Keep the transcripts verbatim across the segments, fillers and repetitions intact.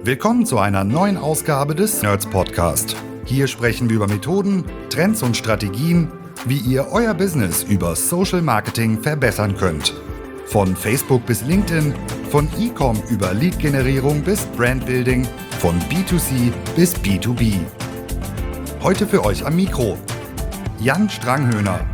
Willkommen zu einer neuen Ausgabe des Nerds Podcast. Hier sprechen wir über Methoden, Trends und Strategien, wie ihr euer Business über Social Marketing verbessern könnt. Von Facebook bis LinkedIn, von E-Com über Lead-Generierung bis Brandbuilding, von B zwei C bis B zwei B. Heute für euch am Mikro Jan Stranghöhner.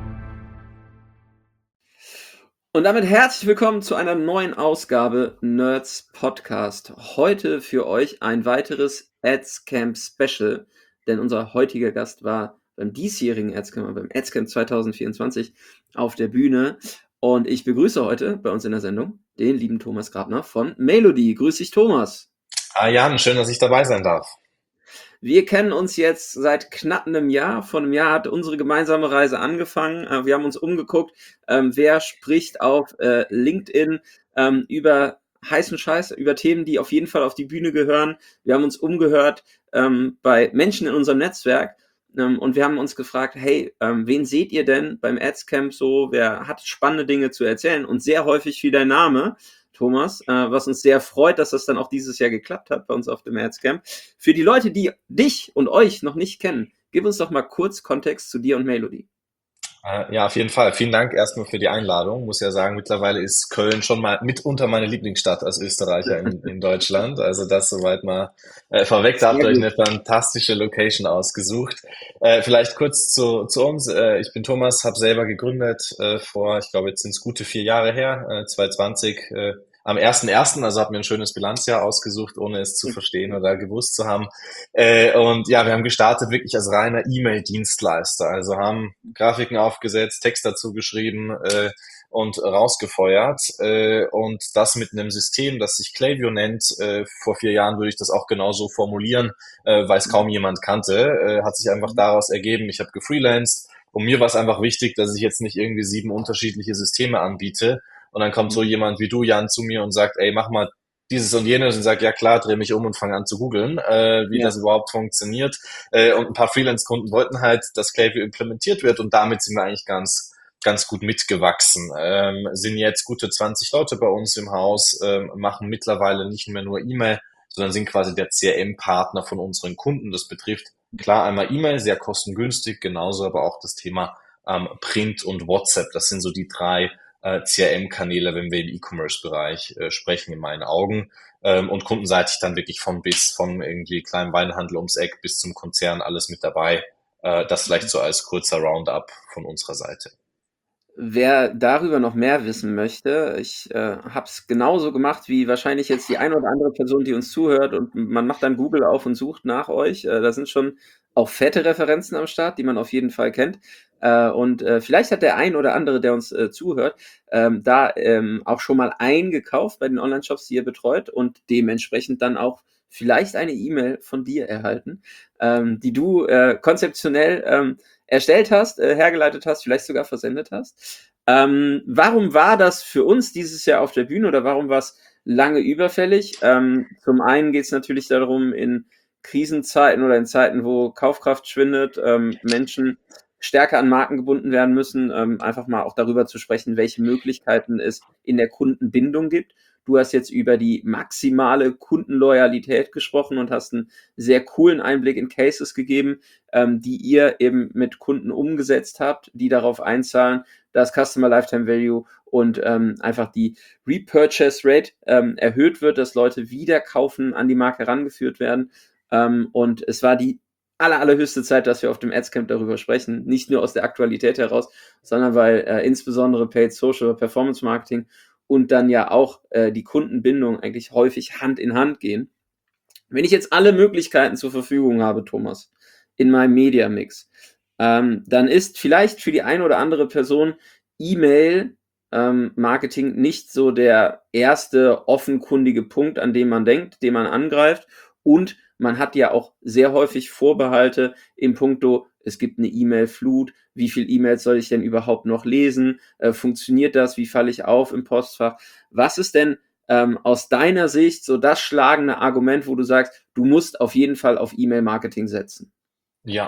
Und damit herzlich willkommen zu einer neuen Ausgabe Nerds Podcast. Heute für euch ein weiteres Adscamp Special, denn unser heutiger Gast war beim diesjährigen Adscamp, beim Adscamp zwanzig vierundzwanzig auf der Bühne. Und ich begrüße heute bei uns in der Sendung den lieben Thomas Grabner von Melody. Grüß dich, Thomas. Ah, Jan, schön, dass ich dabei sein darf. Wir kennen uns jetzt seit knapp einem Jahr. Vor einem Jahr hat unsere gemeinsame Reise angefangen. Wir haben uns umgeguckt, ähm, wer spricht auf äh, LinkedIn ähm, über heißen Scheiß, über Themen, die auf jeden Fall auf die Bühne gehören. Wir haben uns umgehört ähm, bei Menschen in unserem Netzwerk ähm, und wir haben uns gefragt, hey, ähm, wen seht ihr denn beim Adscamp so? Wer hat spannende Dinge zu erzählen? Und sehr häufig fiel dein Name, Thomas, äh, was uns sehr freut, dass das dann auch dieses Jahr geklappt hat bei uns auf dem Adscamp. Für die Leute, die dich und euch noch nicht kennen, gib uns doch mal kurz Kontext zu dir und Melody. Äh, ja, auf jeden Fall. Vielen Dank erstmal für die Einladung. Muss ja sagen, mittlerweile ist Köln schon mal mitunter meine Lieblingsstadt als Österreicher in, in Deutschland. Also das soweit mal äh, vorweg. Da habt ihr euch eine fantastische Location ausgesucht. Äh, vielleicht kurz zu, zu uns. Äh, ich bin Thomas, habe selber gegründet äh, vor, ich glaube, jetzt sind es gute vier Jahre her, äh, zwanzig zwanzig. Äh, Am ersten ersten, also habe mir ein schönes Bilanzjahr ausgesucht, ohne es zu verstehen oder gewusst zu haben. Äh, und ja, wir haben gestartet wirklich als reiner E-Mail-Dienstleister. Also haben Grafiken aufgesetzt, Text dazu geschrieben äh, und rausgefeuert. Äh, und das mit einem System, das sich Klaviyo nennt. Äh, vor vier Jahren würde ich das auch genauso formulieren, äh, weil es kaum jemand kannte. Äh, hat sich einfach daraus ergeben, ich habe gefreelanced. Und mir war es einfach wichtig, dass ich jetzt nicht irgendwie sieben unterschiedliche Systeme anbiete. Und dann kommt so jemand wie du, Jan, zu mir und sagt, ey, mach mal dieses und jenes und sagt, ja klar, dreh mich um und fang an zu googeln, äh, wie Ja. das überhaupt funktioniert. Äh, und ein paar Freelance-Kunden wollten halt, dass Klaviyo implementiert wird und damit sind wir eigentlich ganz ganz gut mitgewachsen. Ähm, sind jetzt gute zwanzig Leute bei uns im Haus, ähm, machen mittlerweile nicht mehr nur E-Mail, sondern sind quasi der C R M-Partner von unseren Kunden. Das betrifft klar einmal E-Mail, sehr kostengünstig, genauso aber auch das Thema ähm, Print und WhatsApp. Das sind so die drei C R M-Kanäle, wenn wir im E-Commerce-Bereich äh, sprechen, in meinen Augen. Ähm, und kundenseitig dann wirklich von bis, von irgendwie kleinen Weinhandel ums Eck bis zum Konzern alles mit dabei. Äh, das vielleicht so als kurzer Roundup von unserer Seite. Wer darüber noch mehr wissen möchte, ich äh, habe es genauso gemacht wie wahrscheinlich jetzt die eine oder andere Person, die uns zuhört und man macht dann Google auf und sucht nach euch. Äh, da sind schon auch fette Referenzen am Start, die man auf jeden Fall kennt. Äh, und äh, vielleicht hat der ein oder andere, der uns äh, zuhört, ähm, da ähm, auch schon mal eingekauft bei den Online-Shops, die ihr betreut und dementsprechend dann auch vielleicht eine E-Mail von dir erhalten, ähm, die du äh, konzeptionell ähm, erstellt hast, äh, hergeleitet hast, vielleicht sogar versendet hast. Ähm, warum war das für uns dieses Jahr auf der Bühne oder warum war es lange überfällig? Ähm, zum einen geht es natürlich darum, in Krisenzeiten oder in Zeiten, wo Kaufkraft schwindet, ähm, Menschen stärker an Marken gebunden werden müssen, ähm, einfach mal auch darüber zu sprechen, welche Möglichkeiten es in der Kundenbindung gibt. Du hast jetzt über die maximale Kundenloyalität gesprochen und hast einen sehr coolen Einblick in Cases gegeben, ähm, die ihr eben mit Kunden umgesetzt habt, die darauf einzahlen, dass Customer Lifetime Value und ähm, einfach die Repurchase Rate ähm, erhöht wird, dass Leute wieder kaufen, an die Marke herangeführt werden. Ähm, und es war die aller, allerhöchste Zeit, dass wir auf dem Adscamp darüber sprechen. Nicht nur aus der Aktualität heraus, sondern weil äh, insbesondere Paid Social, Performance Marketing und dann ja auch äh, die Kundenbindung eigentlich häufig Hand in Hand gehen. Wenn ich jetzt alle Möglichkeiten zur Verfügung habe, Thomas, in meinem Media-Mix, ähm, dann ist vielleicht für die eine oder andere Person E-Mail-Marketing ähm, nicht so der erste offenkundige Punkt, an dem man denkt, den man angreift. Und man hat ja auch sehr häufig Vorbehalte im Punkto, es gibt eine E-Mail-Flut, wie viele E-Mails soll ich denn überhaupt noch lesen? Äh, funktioniert das? Wie falle ich auf im Postfach? Was ist denn ähm, aus deiner Sicht so das schlagende Argument, wo du sagst, du musst auf jeden Fall auf E-Mail-Marketing setzen? Ja,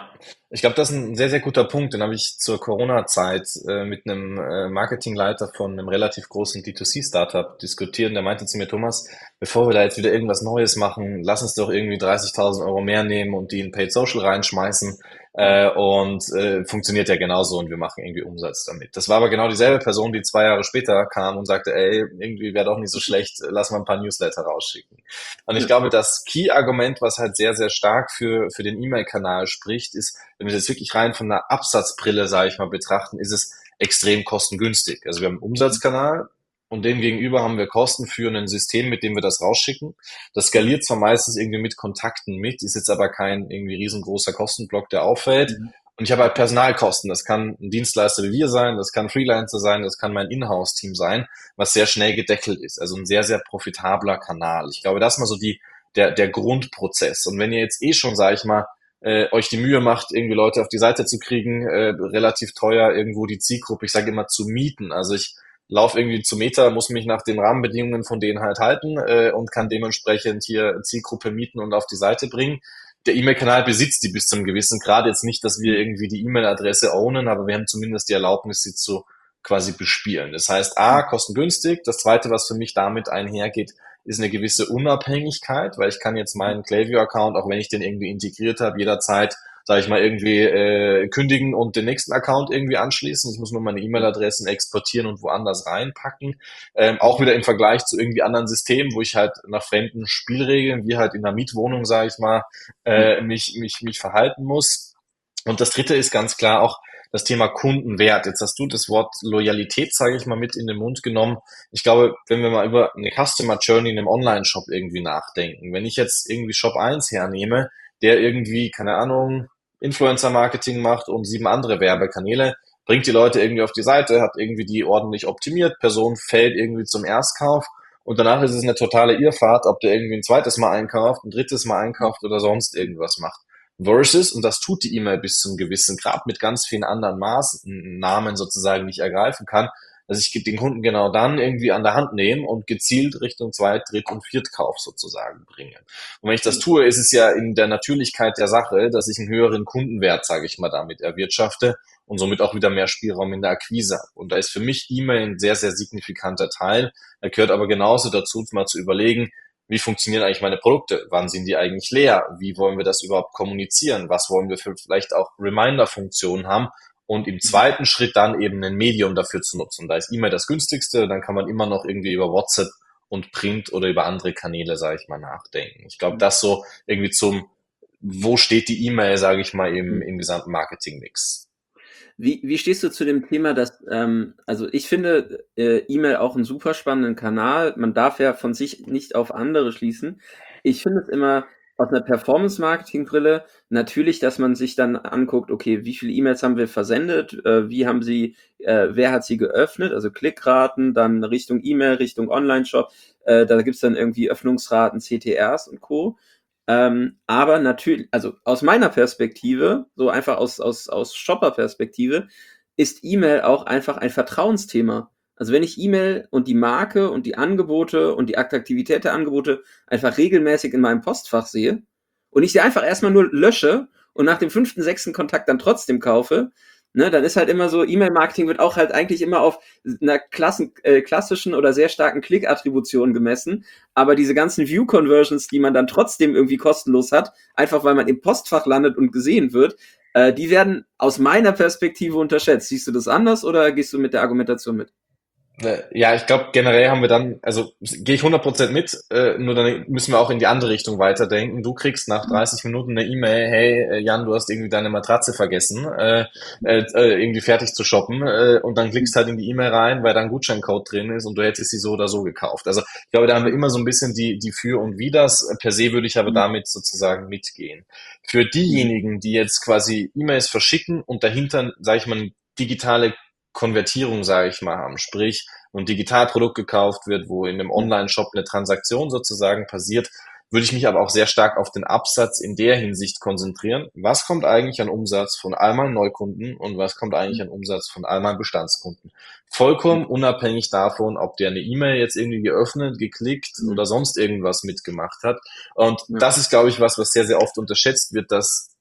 Ich glaube, das ist ein sehr, sehr guter Punkt. Den habe ich zur Corona-Zeit äh, mit einem äh, Marketingleiter von einem relativ großen D zwei C-Startup diskutiert. Und der meinte zu mir, Thomas, bevor wir da jetzt wieder irgendwas Neues machen, lass uns doch irgendwie dreißigtausend Euro mehr nehmen und die in Paid Social reinschmeißen. Äh, und äh, funktioniert ja genauso und wir machen irgendwie Umsatz damit. Das war aber genau dieselbe Person, die zwei Jahre später kam und sagte, ey, irgendwie wäre doch nicht so schlecht, lass mal ein paar Newsletter rausschicken. Und ich glaube, das Key-Argument, was halt sehr, sehr stark für, für den E-Mail-Kanal spricht, ist, wenn wir das wirklich rein von einer Absatzbrille, sage ich mal, betrachten, ist es extrem kostengünstig. Also wir haben einen Umsatzkanal und dem gegenüber haben wir Kosten für ein System, mit dem wir das rausschicken. Das skaliert zwar meistens irgendwie mit Kontakten mit, ist jetzt aber kein irgendwie riesengroßer Kostenblock, der auffällt. Mhm. Und ich habe halt Personalkosten. Das kann ein Dienstleister wie wir sein, das kann ein Freelancer sein, das kann mein Inhouse-Team sein, was sehr schnell gedeckelt ist. Also ein sehr, sehr profitabler Kanal. Ich glaube, das ist mal so die, der, der Grundprozess. Und wenn ihr jetzt eh schon, sage ich mal, äh, euch die Mühe macht, irgendwie Leute auf die Seite zu kriegen, äh, relativ teuer irgendwo die Zielgruppe, ich sage immer, zu mieten. Also ich laufe irgendwie zu Meta, muss mich nach den Rahmenbedingungen von denen halt halten äh, und kann dementsprechend hier Zielgruppe mieten und auf die Seite bringen. Der E-Mail-Kanal besitzt die bis zum gewissen Grad. Jetzt nicht, dass wir irgendwie die E-Mail-Adresse ownen, aber wir haben zumindest die Erlaubnis, sie zu quasi bespielen. Das heißt, A, kostengünstig. Das Zweite, was für mich damit einhergeht, ist eine gewisse Unabhängigkeit, weil ich kann jetzt meinen Klaviyo-Account, auch wenn ich den irgendwie integriert habe, jederzeit, sage ich mal, irgendwie äh, kündigen und den nächsten Account irgendwie anschließen. Ich muss nur meine E-Mail-Adressen exportieren und woanders reinpacken. Ähm, auch wieder im Vergleich zu irgendwie anderen Systemen, wo ich halt nach fremden Spielregeln, wie halt in einer Mietwohnung, sage ich mal, äh, mich, mich, mich verhalten muss. Und das Dritte ist ganz klar auch das Thema Kundenwert. Jetzt hast du das Wort Loyalität, sage ich mal, mit in den Mund genommen. Ich glaube, wenn wir mal über eine Customer Journey in einem Online-Shop irgendwie nachdenken, wenn ich jetzt irgendwie Shop eins hernehme, der irgendwie, keine Ahnung, Influencer-Marketing macht und sieben andere Werbekanäle, bringt die Leute irgendwie auf die Seite, hat irgendwie die ordentlich optimiert, Person fällt irgendwie zum Erstkauf und danach ist es eine totale Irrfahrt, ob der irgendwie ein zweites Mal einkauft, ein drittes Mal einkauft oder sonst irgendwas macht. Versus, und das tut die E-Mail bis zum gewissen Grad mit ganz vielen anderen Maßnahmen sozusagen nicht ergreifen kann, dass ich den Kunden genau dann irgendwie an der Hand nehme und gezielt Richtung Zweit-, Dritt- und Viertkauf sozusagen bringe. Und wenn ich das tue, ist es ja in der Natürlichkeit der Sache, dass ich einen höheren Kundenwert, sage ich mal, damit erwirtschafte und somit auch wieder mehr Spielraum in der Akquise habe. Und da ist für mich E-Mail ein sehr, sehr signifikanter Teil. Da gehört aber genauso dazu, mal zu überlegen, wie funktionieren eigentlich meine Produkte? Wann sind die eigentlich leer? Wie wollen wir das überhaupt kommunizieren? Was wollen wir für vielleicht auch Reminder-Funktionen haben? Und im zweiten Schritt dann eben ein Medium dafür zu nutzen. Da ist E-Mail das günstigste, dann kann man immer noch irgendwie über WhatsApp und Print oder über andere Kanäle, sage ich mal, nachdenken. Ich glaube, das so irgendwie zum, wo steht die E-Mail, sage ich mal, im, im gesamten Marketing-Mix. Wie, wie stehst du zu dem Thema, dass, ähm, also ich finde äh, E-Mail auch einen super spannenden Kanal. Man darf ja von sich nicht auf andere schließen. Ich finde es immer aus einer Performance-Marketing-Brille natürlich, dass man sich dann anguckt, okay, wie viele E-Mails haben wir versendet, äh, wie haben sie, äh, wer hat sie geöffnet, also Klickraten, dann Richtung E-Mail, Richtung Online-Shop, äh, da gibt's dann irgendwie Öffnungsraten, C T Rs und Co. Ähm, aber natürlich, also aus meiner Perspektive, so einfach aus, aus, aus Shopper-Perspektive, ist E-Mail auch einfach ein Vertrauensthema. Also wenn ich E-Mail und die Marke und die Angebote und die Attraktivität der Angebote einfach regelmäßig in meinem Postfach sehe und ich sie einfach erstmal nur lösche und nach dem fünften, sechsten Kontakt dann trotzdem kaufe, ne, dann ist halt immer so, E-Mail-Marketing wird auch halt eigentlich immer auf einer Klassen, äh, klassischen oder sehr starken Klick-Attribution gemessen, aber diese ganzen View-Conversions, die man dann trotzdem irgendwie kostenlos hat, einfach weil man im Postfach landet und gesehen wird, äh, die werden aus meiner Perspektive unterschätzt. Siehst du das anders oder gehst du mit der Argumentation mit? Ja, ich glaube, generell haben wir dann, also gehe ich hundert Prozent mit, äh, nur dann müssen wir auch in die andere Richtung weiterdenken. Du kriegst nach dreißig Minuten eine E-Mail, hey äh, Jan, du hast irgendwie deine Matratze vergessen, äh, äh, irgendwie fertig zu shoppen, äh, und dann klickst halt in die E-Mail rein, weil da ein Gutscheincode drin ist und du hättest sie so oder so gekauft. Also ich glaube, da haben wir immer so ein bisschen die, die Für und Widers. Per se würde ich aber damit sozusagen mitgehen. Für diejenigen, die jetzt quasi E-Mails verschicken und dahinter, sage ich mal, eine digitale Konvertierung, sage ich mal, haben. Sprich, ein Digitalprodukt gekauft wird, wo in einem Online-Shop eine Transaktion sozusagen passiert, würde ich mich aber auch sehr stark auf den Absatz in der Hinsicht konzentrieren. Was kommt eigentlich an Umsatz von all meinen Neukunden und was kommt eigentlich an Umsatz von all meinen Bestandskunden? Vollkommen unabhängig davon, ob der eine E-Mail jetzt irgendwie geöffnet, geklickt oder sonst irgendwas mitgemacht hat. Und das ist, glaube ich, was, was sehr, sehr oft unterschätzt wird, dass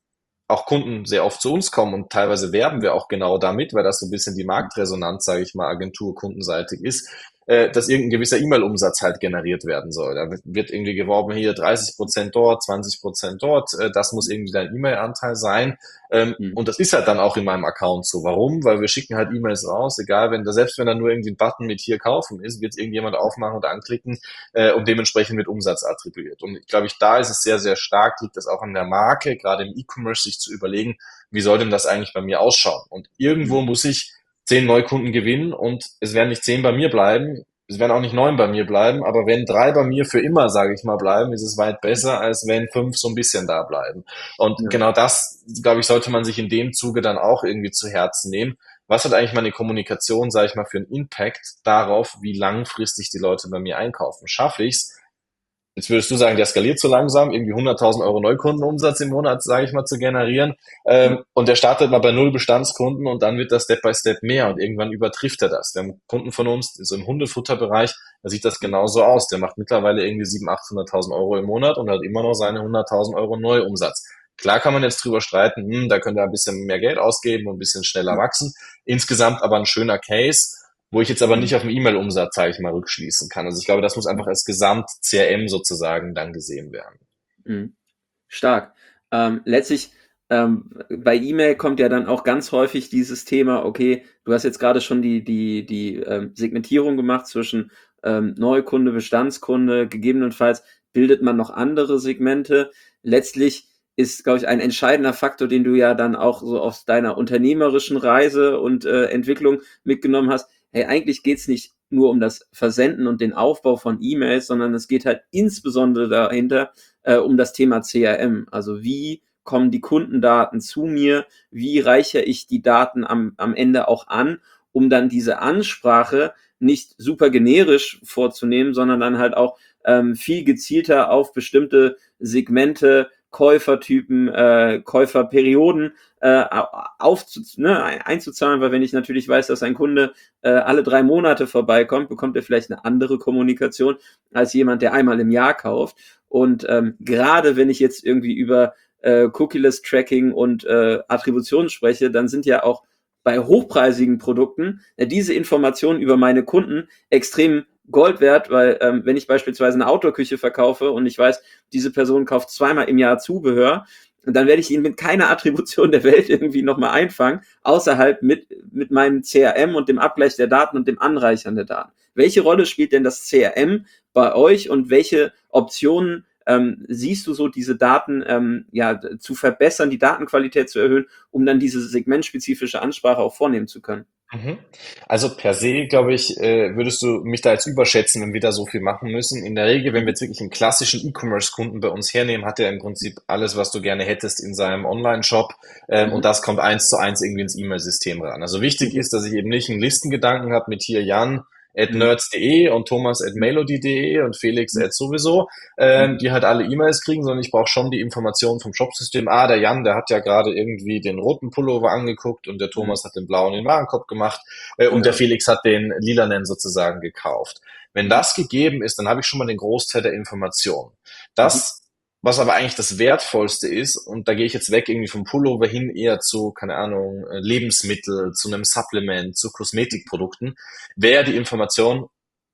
auch Kunden sehr oft zu uns kommen und teilweise werben wir auch genau damit, weil das so ein bisschen die Marktresonanz, sage ich mal, Agentur-kundenseitig ist, äh, dass irgendein gewisser E-Mail-Umsatz halt generiert werden soll. Da wird wird irgendwie geworben, hier dreißig Prozent dort, zwanzig Prozent dort, äh, das muss irgendwie dein E-Mail-Anteil sein. Ähm, Mhm. und das ist halt dann auch in meinem Account so. Warum? Weil wir schicken halt E-Mails raus, egal, wenn da, selbst wenn da nur irgendwie ein Button mit hier kaufen ist, wird irgendjemand aufmachen und anklicken, äh, und dementsprechend wird Umsatz attribuiert. Und ich glaube, ich, da ist es sehr, sehr stark, liegt das auch an der Marke, gerade im E-Commerce, sich zu überlegen, wie soll denn das eigentlich bei mir ausschauen? Und irgendwo muss ich zehn Neukunden gewinnen und es werden nicht zehn bei mir bleiben, es werden auch nicht neun bei mir bleiben, aber wenn drei bei mir für immer, sage ich mal, bleiben, ist es weit besser, als wenn fünf so ein bisschen da bleiben. Und Ja. genau das, glaube ich, sollte man sich in dem Zuge dann auch irgendwie zu Herzen nehmen. Was hat eigentlich meine Kommunikation, sage ich mal, für einen Impact darauf, wie langfristig die Leute bei mir einkaufen? Schaffe ich's? Jetzt würdest du sagen, der skaliert zu langsam, irgendwie hunderttausend Euro Neukundenumsatz im Monat, sage ich mal, zu generieren. Ähm, und der startet mal bei null Bestandskunden und dann wird das Step by Step mehr und irgendwann übertrifft er das. Wir haben einen Kunden von uns, so im Hundefutterbereich, da sieht das genauso aus. Der macht mittlerweile irgendwie siebenhunderttausend, achthunderttausend Euro im Monat und hat immer noch seine hunderttausend Euro Neuumsatz. Klar kann man jetzt drüber streiten, hm, da könnte er ein bisschen mehr Geld ausgeben und ein bisschen schneller wachsen. Insgesamt aber ein schöner Case, wo ich jetzt aber nicht auf den E-Mail-Umsatz, sage ich mal, rückschließen kann. Also ich glaube, das muss einfach als Gesamt-C R M sozusagen dann gesehen werden. Mhm. Stark. Ähm, letztlich ähm, bei E-Mail kommt ja dann auch ganz häufig dieses Thema, okay, du hast jetzt gerade schon die, die, die ähm, Segmentierung gemacht zwischen ähm, Neukunde, Bestandskunde, gegebenenfalls bildet man noch andere Segmente. Letztlich ist, glaube ich, ein entscheidender Faktor, den du ja dann auch so aus deiner unternehmerischen Reise und äh, Entwicklung mitgenommen hast. Hey, eigentlich geht's nicht nur um das Versenden und den Aufbau von E-Mails, sondern es geht halt insbesondere dahinter äh, um das Thema C R M. Also wie kommen die Kundendaten zu mir? Wie reichere ich die Daten am, am Ende auch an, um dann diese Ansprache nicht super generisch vorzunehmen, sondern dann halt auch ähm, viel gezielter auf bestimmte Segmente, Käufertypen, äh, Käuferperioden äh, aufzu, ne, einzuzahlen, weil wenn ich natürlich weiß, dass ein Kunde äh, alle drei Monate vorbeikommt, bekommt er vielleicht eine andere Kommunikation als jemand, der einmal im Jahr kauft. Und ähm, gerade wenn ich jetzt irgendwie über äh, Cookie-less Tracking und äh, Attribution spreche, dann sind ja auch bei hochpreisigen Produkten äh, diese Informationen über meine Kunden extrem Gold wert, weil ähm, wenn ich beispielsweise eine Outdoor-Küche verkaufe und ich weiß, diese Person kauft zweimal im Jahr Zubehör, dann werde ich ihn mit keiner Attribution der Welt irgendwie nochmal einfangen, außerhalb mit, mit meinem C R M und dem Abgleich der Daten und dem Anreichern der Daten. Welche Rolle spielt denn das C R M bei euch und welche Optionen ähm, siehst du so, diese Daten ähm, ja, zu verbessern, die Datenqualität zu erhöhen, um dann diese segmentspezifische Ansprache auch vornehmen zu können? Mhm. Also per se, glaube ich, äh, würdest du mich da jetzt überschätzen, wenn wir da so viel machen müssen. In der Regel, wenn wir jetzt wirklich einen klassischen E-Commerce-Kunden bei uns hernehmen, hat er im Prinzip alles, was du gerne hättest in seinem Online-Shop, ähm, und das kommt eins zu eins irgendwie ins E-Mail-System ran. Also wichtig ist, dass ich eben nicht einen Listengedanken habe mit hier Jan at nerds punkt de und Thomas at melody punkt de und Felix at sowieso, ähm, die halt alle E-Mails kriegen, sondern ich brauche schon die Informationen vom Shopsystem. Ah, der Jan, der hat ja gerade irgendwie den roten Pullover angeguckt und der Thomas hat den blauen in den Warenkorb gemacht, äh, und der Felix hat den lilanen sozusagen gekauft. Wenn das gegeben ist, dann habe ich schon mal den Großteil der Informationen. Das, was aber eigentlich das Wertvollste ist, und da gehe ich jetzt weg irgendwie vom Pullover hin eher zu, keine Ahnung, Lebensmittel, zu einem Supplement, zu Kosmetikprodukten, wäre die Information,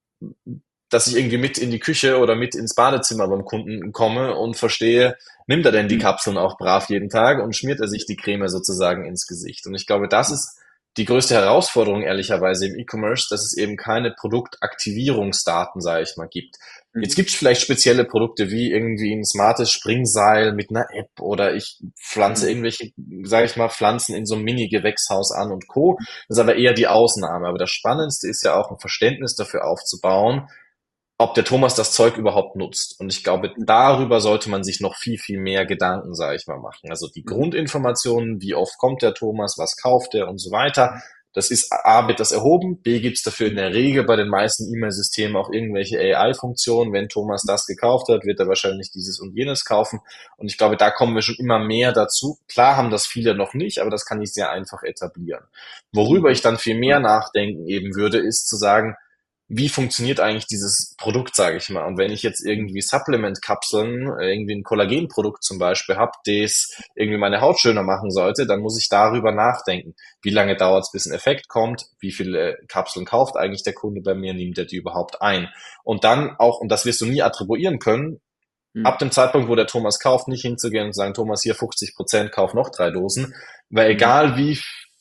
dass ich irgendwie mit in die Küche oder mit ins Badezimmer beim Kunden komme und verstehe, nimmt er denn die Kapseln auch brav jeden Tag und schmiert er sich die Creme sozusagen ins Gesicht? Und ich glaube, das ist die größte Herausforderung ehrlicherweise im E-Commerce, dass es eben keine Produktaktivierungsdaten, sage ich mal, gibt. Jetzt gibt es vielleicht spezielle Produkte wie irgendwie ein smartes Springseil mit einer App oder ich pflanze irgendwelche, sage ich mal, Pflanzen in so einem Mini-Gewächshaus an und Co. Das ist aber eher die Ausnahme. Aber das Spannendste ist ja auch ein Verständnis dafür aufzubauen, ob der Thomas das Zeug überhaupt nutzt. Und ich glaube, darüber sollte man sich noch viel, viel mehr Gedanken, sage ich mal, machen. Also die Grundinformationen, wie oft kommt der Thomas, was kauft er und so weiter. Das ist A, wird das erhoben, B, gibt es dafür in der Regel bei den meisten E-Mail-Systemen auch irgendwelche A I-Funktionen. Wenn Thomas das gekauft hat, wird er wahrscheinlich dieses und jenes kaufen. Und ich glaube, da kommen wir schon immer mehr dazu. Klar haben das viele noch nicht, aber das kann ich sehr einfach etablieren. Worüber ich dann viel mehr nachdenken eben würde, ist zu sagen, wie funktioniert eigentlich dieses Produkt, sage ich mal. Und wenn ich jetzt irgendwie Supplement-Kapseln, irgendwie ein Kollagenprodukt zum Beispiel habe, das irgendwie meine Haut schöner machen sollte, dann muss ich darüber nachdenken. Wie lange dauert es, bis ein Effekt kommt? Wie viele Kapseln kauft eigentlich der Kunde bei mir? Nimmt er die überhaupt ein? Und dann auch, und das wirst du nie attribuieren können, Hm. ab dem Zeitpunkt, wo der Thomas kauft, nicht hinzugehen und sagen, Thomas, hier fünfzig Prozent, kauf noch drei Dosen. Weil egal wie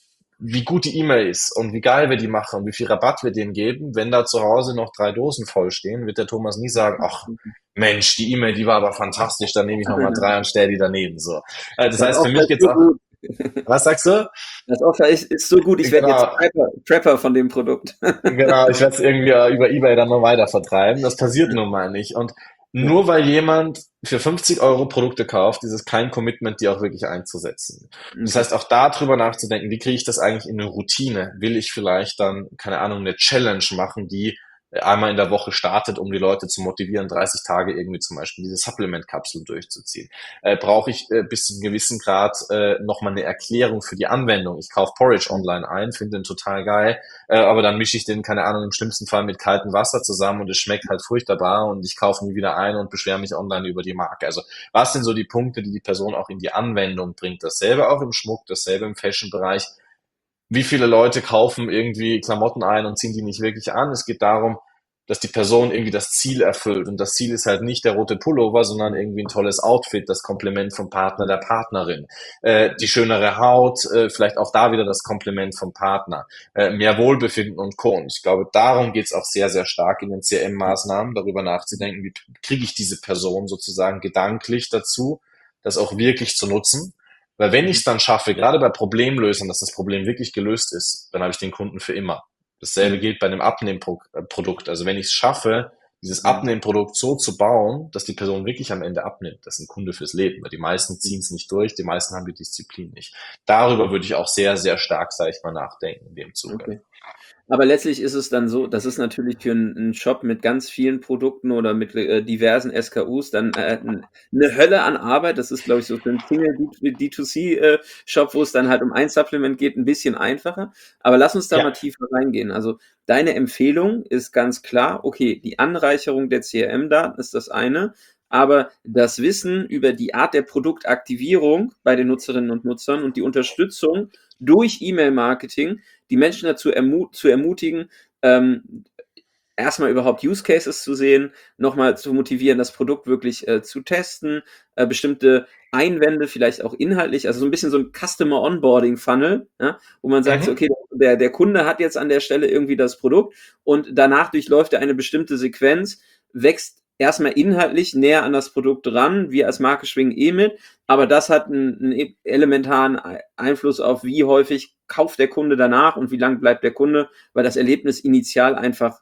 wie gut die E-Mail ist und wie geil wir die machen und wie viel Rabatt wir denen geben, wenn da zu Hause noch drei Dosen voll stehen, wird der Thomas nie sagen, ach Mensch, die E-Mail, die war aber fantastisch, dann nehme ich nochmal drei und stelle die daneben. So. Äh, Das Das heißt, für Offer mich ist geht's so auch. gut. Was sagst du? Das Offer ist, ist so gut, ich werde jetzt Genau, Prepper, Prepper von dem Produkt. genau, ich werde es irgendwie äh, über eBay dann noch weiter vertreiben. Das passiert nun mal nicht. Und nur weil jemand für fünfzig Euro Produkte kauft, ist es kein Commitment, die auch wirklich einzusetzen. Das heißt, auch da drüber nachzudenken, wie kriege ich das eigentlich in eine Routine? Will ich vielleicht dann, keine Ahnung, eine Challenge machen, die einmal in der Woche startet, um die Leute zu motivieren, dreißig Tage irgendwie zum Beispiel diese Supplement-Kapsel durchzuziehen. Äh, brauche ich äh, bis zu einem gewissen Grad äh, nochmal eine Erklärung für die Anwendung. Ich kaufe Porridge online ein, finde den total geil, äh, aber dann mische ich den, keine Ahnung, im schlimmsten Fall mit kaltem Wasser zusammen und es schmeckt halt furchtbar und ich kaufe nie wieder ein und beschwere mich online über die Marke. Also was sind so die Punkte, die die Person auch in die Anwendung bringt? Dasselbe auch im Schmuck, dasselbe im Fashion-Bereich. Wie viele Leute kaufen irgendwie Klamotten ein und ziehen die nicht wirklich an? Es geht darum, dass die Person irgendwie das Ziel erfüllt. Und das Ziel ist halt nicht der rote Pullover, sondern irgendwie ein tolles Outfit, das Kompliment vom Partner, der Partnerin. Äh, die schönere Haut, äh, vielleicht auch da wieder das Kompliment vom Partner. Äh, mehr Wohlbefinden und Co. Und ich glaube, darum geht's auch sehr, sehr stark in den C R M-Maßnahmen, darüber nachzudenken, wie kriege ich diese Person sozusagen gedanklich dazu, das auch wirklich zu nutzen. Weil wenn ich es dann schaffe, gerade bei Problemlösern, dass das Problem wirklich gelöst ist, dann habe ich den Kunden für immer. Dasselbe gilt bei einem Abnehmprodukt. Also wenn ich es schaffe, dieses Abnehmprodukt so zu bauen, dass die Person wirklich am Ende abnimmt, das ist ein Kunde fürs Leben, weil die meisten ziehen es nicht durch, die meisten haben die Disziplin nicht. Darüber würde ich auch sehr, sehr stark, sage ich mal, nachdenken in dem Zuge. Okay. Aber letztlich ist es dann so, das ist natürlich für einen Shop mit ganz vielen Produkten oder mit äh, diversen S K Us dann äh, eine Hölle an Arbeit. Das ist, glaube ich, so für einen Single D zwei C-Shop, wo es dann halt um ein Supplement geht, ein bisschen einfacher. Aber lass uns da Ja. mal tiefer reingehen. Also deine Empfehlung ist ganz klar, okay, die Anreicherung der C R M-Daten ist das eine, aber das Wissen über die Art der Produktaktivierung bei den Nutzerinnen und Nutzern und die Unterstützung durch E-Mail-Marketing, die Menschen dazu ermu zu ermutigen, ähm, erstmal überhaupt Use Cases zu sehen, nochmal zu motivieren, das Produkt wirklich äh, zu testen, äh, bestimmte Einwände vielleicht auch inhaltlich, also so ein bisschen so ein Customer Onboarding Funnel, ja, wo man sagt, Mhm. so, okay, der, der Kunde hat jetzt an der Stelle irgendwie das Produkt und danach durchläuft er eine bestimmte Sequenz, wächst erstmal inhaltlich näher an das Produkt ran, wir als Marke schwingen eh mit, aber das hat einen, einen elementaren Einfluss auf, wie häufig kauft der Kunde danach und wie lang bleibt der Kunde, weil das Erlebnis initial einfach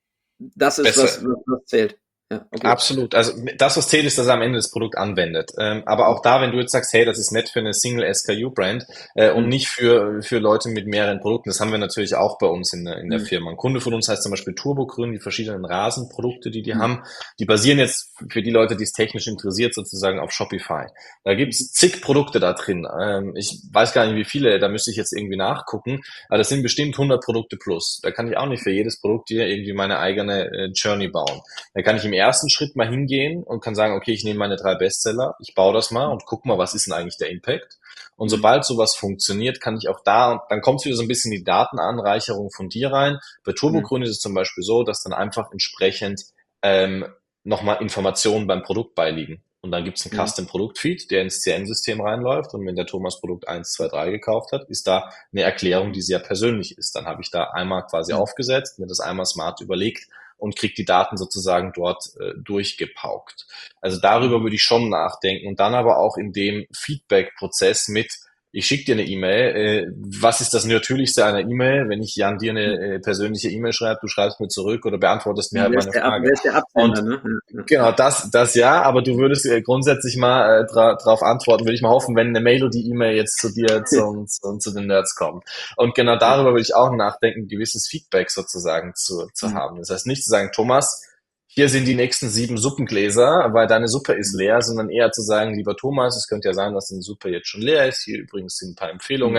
das ist, was, Besser. was zählt. Ja, okay. Absolut. Also das, was zählt, ist, dass er am Ende das Produkt anwendet. Ähm, aber auch da, wenn du jetzt sagst, hey, das ist nett für eine Single S K U-Brand äh, und Mhm. nicht für, für Leute mit mehreren Produkten, das haben wir natürlich auch bei uns in der, in der Mhm. Firma. Ein Kunde von uns heißt zum Beispiel Turbogrün, die verschiedenen Rasenprodukte, die die Mhm. haben, die basieren jetzt für die Leute, die es technisch interessiert, sozusagen auf Shopify. Da gibt's zig Produkte da drin. Ähm, ich weiß gar nicht, wie viele, da müsste ich jetzt irgendwie nachgucken, aber das sind bestimmt hundert Produkte plus. Da kann ich auch nicht für jedes Produkt hier irgendwie meine eigene äh, Journey bauen. Da kann ich im ersten Schritt mal hingehen und kann sagen, okay, ich nehme meine drei Bestseller, ich baue das mal und guck mal, was ist denn eigentlich der Impact? Und sobald sowas funktioniert, kann ich auch da, und dann kommt wieder so ein bisschen die Datenanreicherung von dir rein. Bei Turbogrün ist es zum Beispiel so, dass dann einfach entsprechend ähm, nochmal Informationen beim Produkt beiliegen. Und dann gibt's einen Mhm. Custom-Produkt-Feed, der ins C R M-System reinläuft. Und wenn der Thomas Produkt eins, zwei, drei gekauft hat, ist da eine Erklärung, die sehr persönlich ist. Dann habe ich da einmal quasi Mhm. aufgesetzt, mir das einmal smart überlegt und kriegt die Daten sozusagen dort äh, durchgepaukt. Also darüber würde ich schon nachdenken und dann aber auch in dem Feedback-Prozess mit, ich schicke dir eine E-Mail, äh, was ist das Natürlichste einer E-Mail, wenn ich Jan dir eine äh, persönliche E-Mail schreibe, du schreibst mir zurück oder beantwortest mir halt Wer ist meine der, Ab Frage. wer ist der Und Absender, ne? Ja, ja. genau, das, das ja, aber du würdest äh, grundsätzlich mal äh, dra drauf antworten, würde ich mal hoffen, wenn eine Melody-E-Mail jetzt zu dir zum, zu, zu den Nerds kommt. Und genau darüber würde ich auch nachdenken, gewisses Feedback sozusagen zu, zu Mhm. haben. Das heißt nicht zu sagen, Thomas, hier sind die nächsten sieben Suppengläser, weil deine Suppe ist leer, sondern eher zu sagen, lieber Thomas, es könnte ja sein, dass deine Suppe jetzt schon leer ist. Hier übrigens sind ein paar Empfehlungen.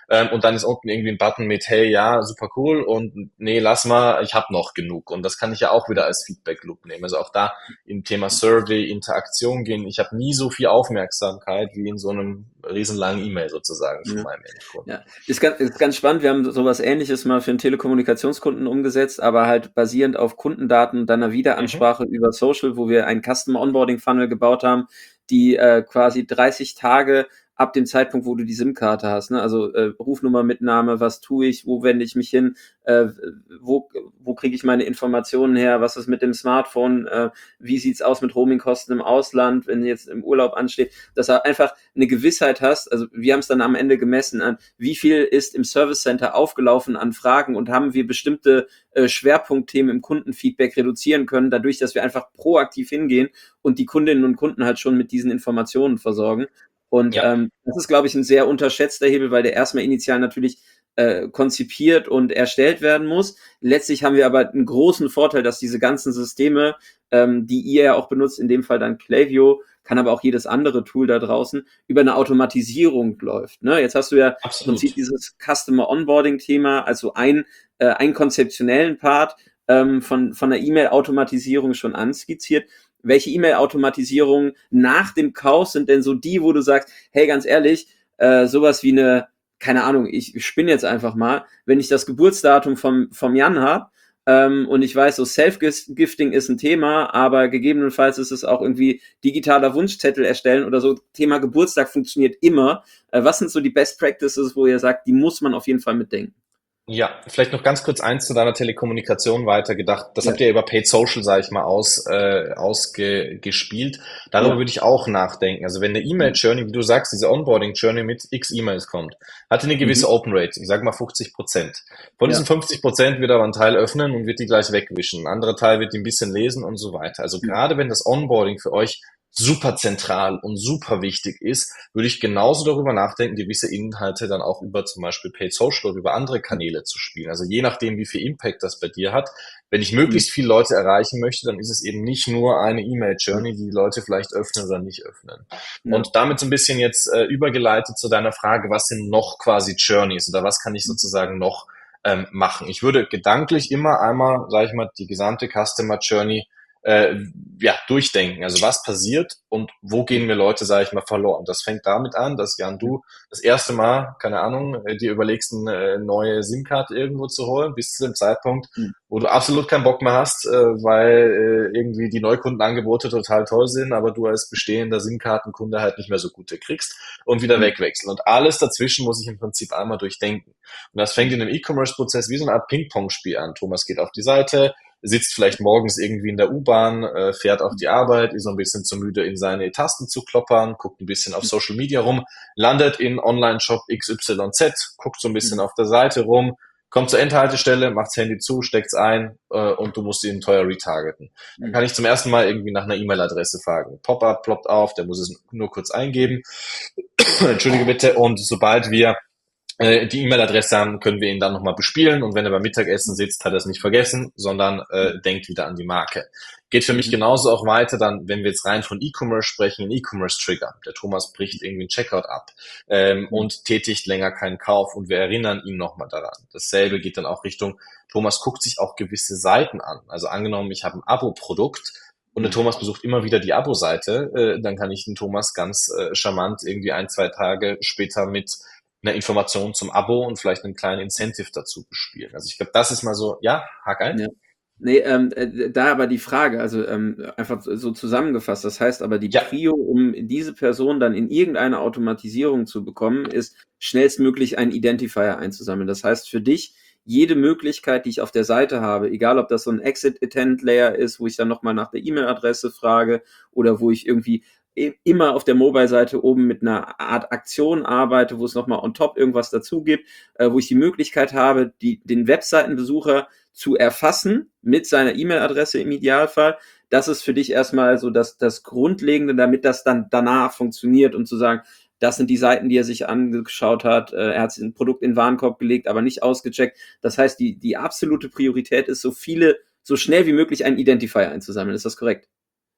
ähm, und dann ist unten irgendwie ein Button mit, hey, ja, super cool und nee, lass mal, ich habe noch genug. Und das kann ich ja auch wieder als Feedback-Loop nehmen. Also auch da im Thema Survey, Interaktion gehen. Ich habe nie so viel Aufmerksamkeit wie in so einem riesenlangen E-Mail sozusagen von Ja. meinem Endkunden. Ja, ist ganz, ist ganz spannend. Wir haben sowas Ähnliches mal für einen Telekommunikationskunden umgesetzt, aber halt basierend auf Kundendaten und dann einer Wiederansprache mhm. über Social, wo wir einen Customer Onboarding Funnel gebaut haben, die äh, quasi dreißig Tage ab dem Zeitpunkt, wo du die SIM-Karte hast, ne? Also äh, Rufnummer, Mitnahme, was tue ich, wo wende ich mich hin, äh, wo, wo kriege ich meine Informationen her, was ist mit dem Smartphone, äh, wie sieht's aus mit Roamingkosten im Ausland, wenn jetzt im Urlaub ansteht, dass du einfach eine Gewissheit hast. Also wir haben es dann am Ende gemessen an, wie viel ist im Service Center aufgelaufen an Fragen und haben wir bestimmte äh, Schwerpunktthemen im Kundenfeedback reduzieren können, dadurch, dass wir einfach proaktiv hingehen und die Kundinnen und Kunden halt schon mit diesen Informationen versorgen. Und ja. ähm, das ist, glaube ich, ein sehr unterschätzter Hebel, weil der erstmal initial natürlich äh, konzipiert und erstellt werden muss. Letztlich haben wir aber einen großen Vorteil, dass diese ganzen Systeme, ähm, die ihr ja auch benutzt, in dem Fall dann Klaviyo, kann aber auch jedes andere Tool da draußen, über eine Automatisierung läuft. Ne? Jetzt hast du ja Absolut. im Prinzip dieses Customer Onboarding-Thema, also ein, äh, einen konzeptionellen Part ähm, von, von der E-Mail-Automatisierung schon anskizziert. Welche E-Mail-Automatisierungen nach dem Kauf sind denn so die, wo du sagst, hey, ganz ehrlich, äh, sowas wie eine, keine Ahnung, ich spinne jetzt einfach mal, wenn ich das Geburtsdatum vom, vom Jan habe, ähm, und ich weiß, so Self-Gifting ist ein Thema, aber gegebenenfalls ist es auch irgendwie digitaler Wunschzettel erstellen oder so. Thema Geburtstag funktioniert immer. Äh, was sind so die Best Practices, wo ihr sagt, die muss man auf jeden Fall mitdenken? Ja, vielleicht noch ganz kurz eins zu deiner Telekommunikation weitergedacht. Das ja. habt ihr über Paid Social, sage ich mal, aus äh, ausgespielt. Darüber ja. würde ich auch nachdenken. Also wenn eine E-Mail-Journey, wie du sagst, diese Onboarding-Journey mit x E-Mails kommt, hat die eine gewisse mhm. Open Rate, ich sage mal fünfzig Prozent. Von ja. diesen fünfzig Prozent wird aber ein Teil öffnen und wird die gleich wegwischen. Ein anderer Teil wird die ein bisschen lesen und so weiter. Also mhm. gerade wenn das Onboarding für euch super zentral und super wichtig ist, würde ich genauso darüber nachdenken, gewisse Inhalte dann auch über zum Beispiel Paid Social oder über andere Kanäle zu spielen. Also je nachdem, wie viel Impact das bei dir hat. Wenn ich möglichst viele Leute erreichen möchte, dann ist es eben nicht nur eine E-Mail-Journey, die die Leute vielleicht öffnen oder nicht öffnen. Ja. Und damit so ein bisschen jetzt äh, übergeleitet zu deiner Frage, was sind noch quasi Journeys oder was kann ich sozusagen noch ähm, machen? Ich würde gedanklich immer einmal, sage ich mal, die gesamte Customer Journey Äh, ja, durchdenken. Also was passiert und wo gehen wir Leute, sage ich mal, verloren. Das fängt damit an, dass Jan, du das erste Mal, keine Ahnung, dir überlegst, eine neue SIM-Karte irgendwo zu holen, bis zu dem Zeitpunkt, mhm. wo du absolut keinen Bock mehr hast, weil irgendwie die Neukundenangebote total toll sind, aber du als bestehender SIM-Kartenkunde halt nicht mehr so gute kriegst und wieder mhm. wegwechseln. Und alles dazwischen muss ich im Prinzip einmal durchdenken. Und das fängt in einem E-Commerce-Prozess wie so eine Art Ping-Pong-Spiel an. Thomas geht auf die Seite, sitzt vielleicht morgens irgendwie in der U-Bahn, äh, fährt auf die Arbeit, ist so ein bisschen zu müde, in seine Tasten zu kloppern, guckt ein bisschen auf Social Media rum, landet in Online-Shop X Y Z, guckt so ein bisschen auf der Seite rum, kommt zur Endhaltestelle, macht das Handy zu, steckt's ein äh, und du musst ihn teuer retargeten. Dann kann ich zum ersten Mal irgendwie nach einer E-Mail-Adresse fragen. Pop-up ploppt auf, der muss es nur kurz eingeben. Entschuldige bitte. Und sobald wir die E-Mail-Adresse haben, können wir ihn dann nochmal bespielen und wenn er beim Mittagessen sitzt, hat er es nicht vergessen, sondern äh, denkt wieder an die Marke. Geht für mich genauso auch weiter dann, wenn wir jetzt rein von E-Commerce sprechen, ein E-Commerce-Trigger. Der Thomas bricht irgendwie einen Checkout ab ähm, und tätigt länger keinen Kauf und wir erinnern ihn nochmal daran. Dasselbe geht dann auch Richtung, Thomas guckt sich auch gewisse Seiten an. Also angenommen, ich habe ein Abo-Produkt und der Thomas besucht immer wieder die Abo-Seite, äh, dann kann ich den Thomas ganz äh, charmant irgendwie ein, zwei Tage später mit eine Information zum Abo und vielleicht einen kleinen Incentive dazu bespielen. Also ich glaube, das ist mal so, ja, hak ein. Ja. Nee, ähm, äh, da aber die Frage, also ähm, einfach so zusammengefasst, das heißt aber die ja. Prio, um diese Person dann in irgendeine Automatisierung zu bekommen, ist schnellstmöglich einen Identifier einzusammeln. Das heißt für dich, jede Möglichkeit, die ich auf der Seite habe, egal ob das so ein Exit-Intent-Layer ist, wo ich dann nochmal nach der E-Mail-Adresse frage oder wo ich irgendwie immer auf der Mobile-Seite oben mit einer Art Aktion arbeite, wo es nochmal on top irgendwas dazu gibt, äh, wo ich die Möglichkeit habe, die, den Webseitenbesucher zu erfassen mit seiner E-Mail-Adresse im Idealfall. Das ist für dich erstmal so das, das Grundlegende, damit das dann danach funktioniert und zu sagen, das sind die Seiten, die er sich angeschaut hat, äh, er hat ein Produkt in den Warenkorb gelegt, aber nicht ausgecheckt. Das heißt, die, die absolute Priorität ist, so viele, so schnell wie möglich einen Identifier einzusammeln. Ist das korrekt?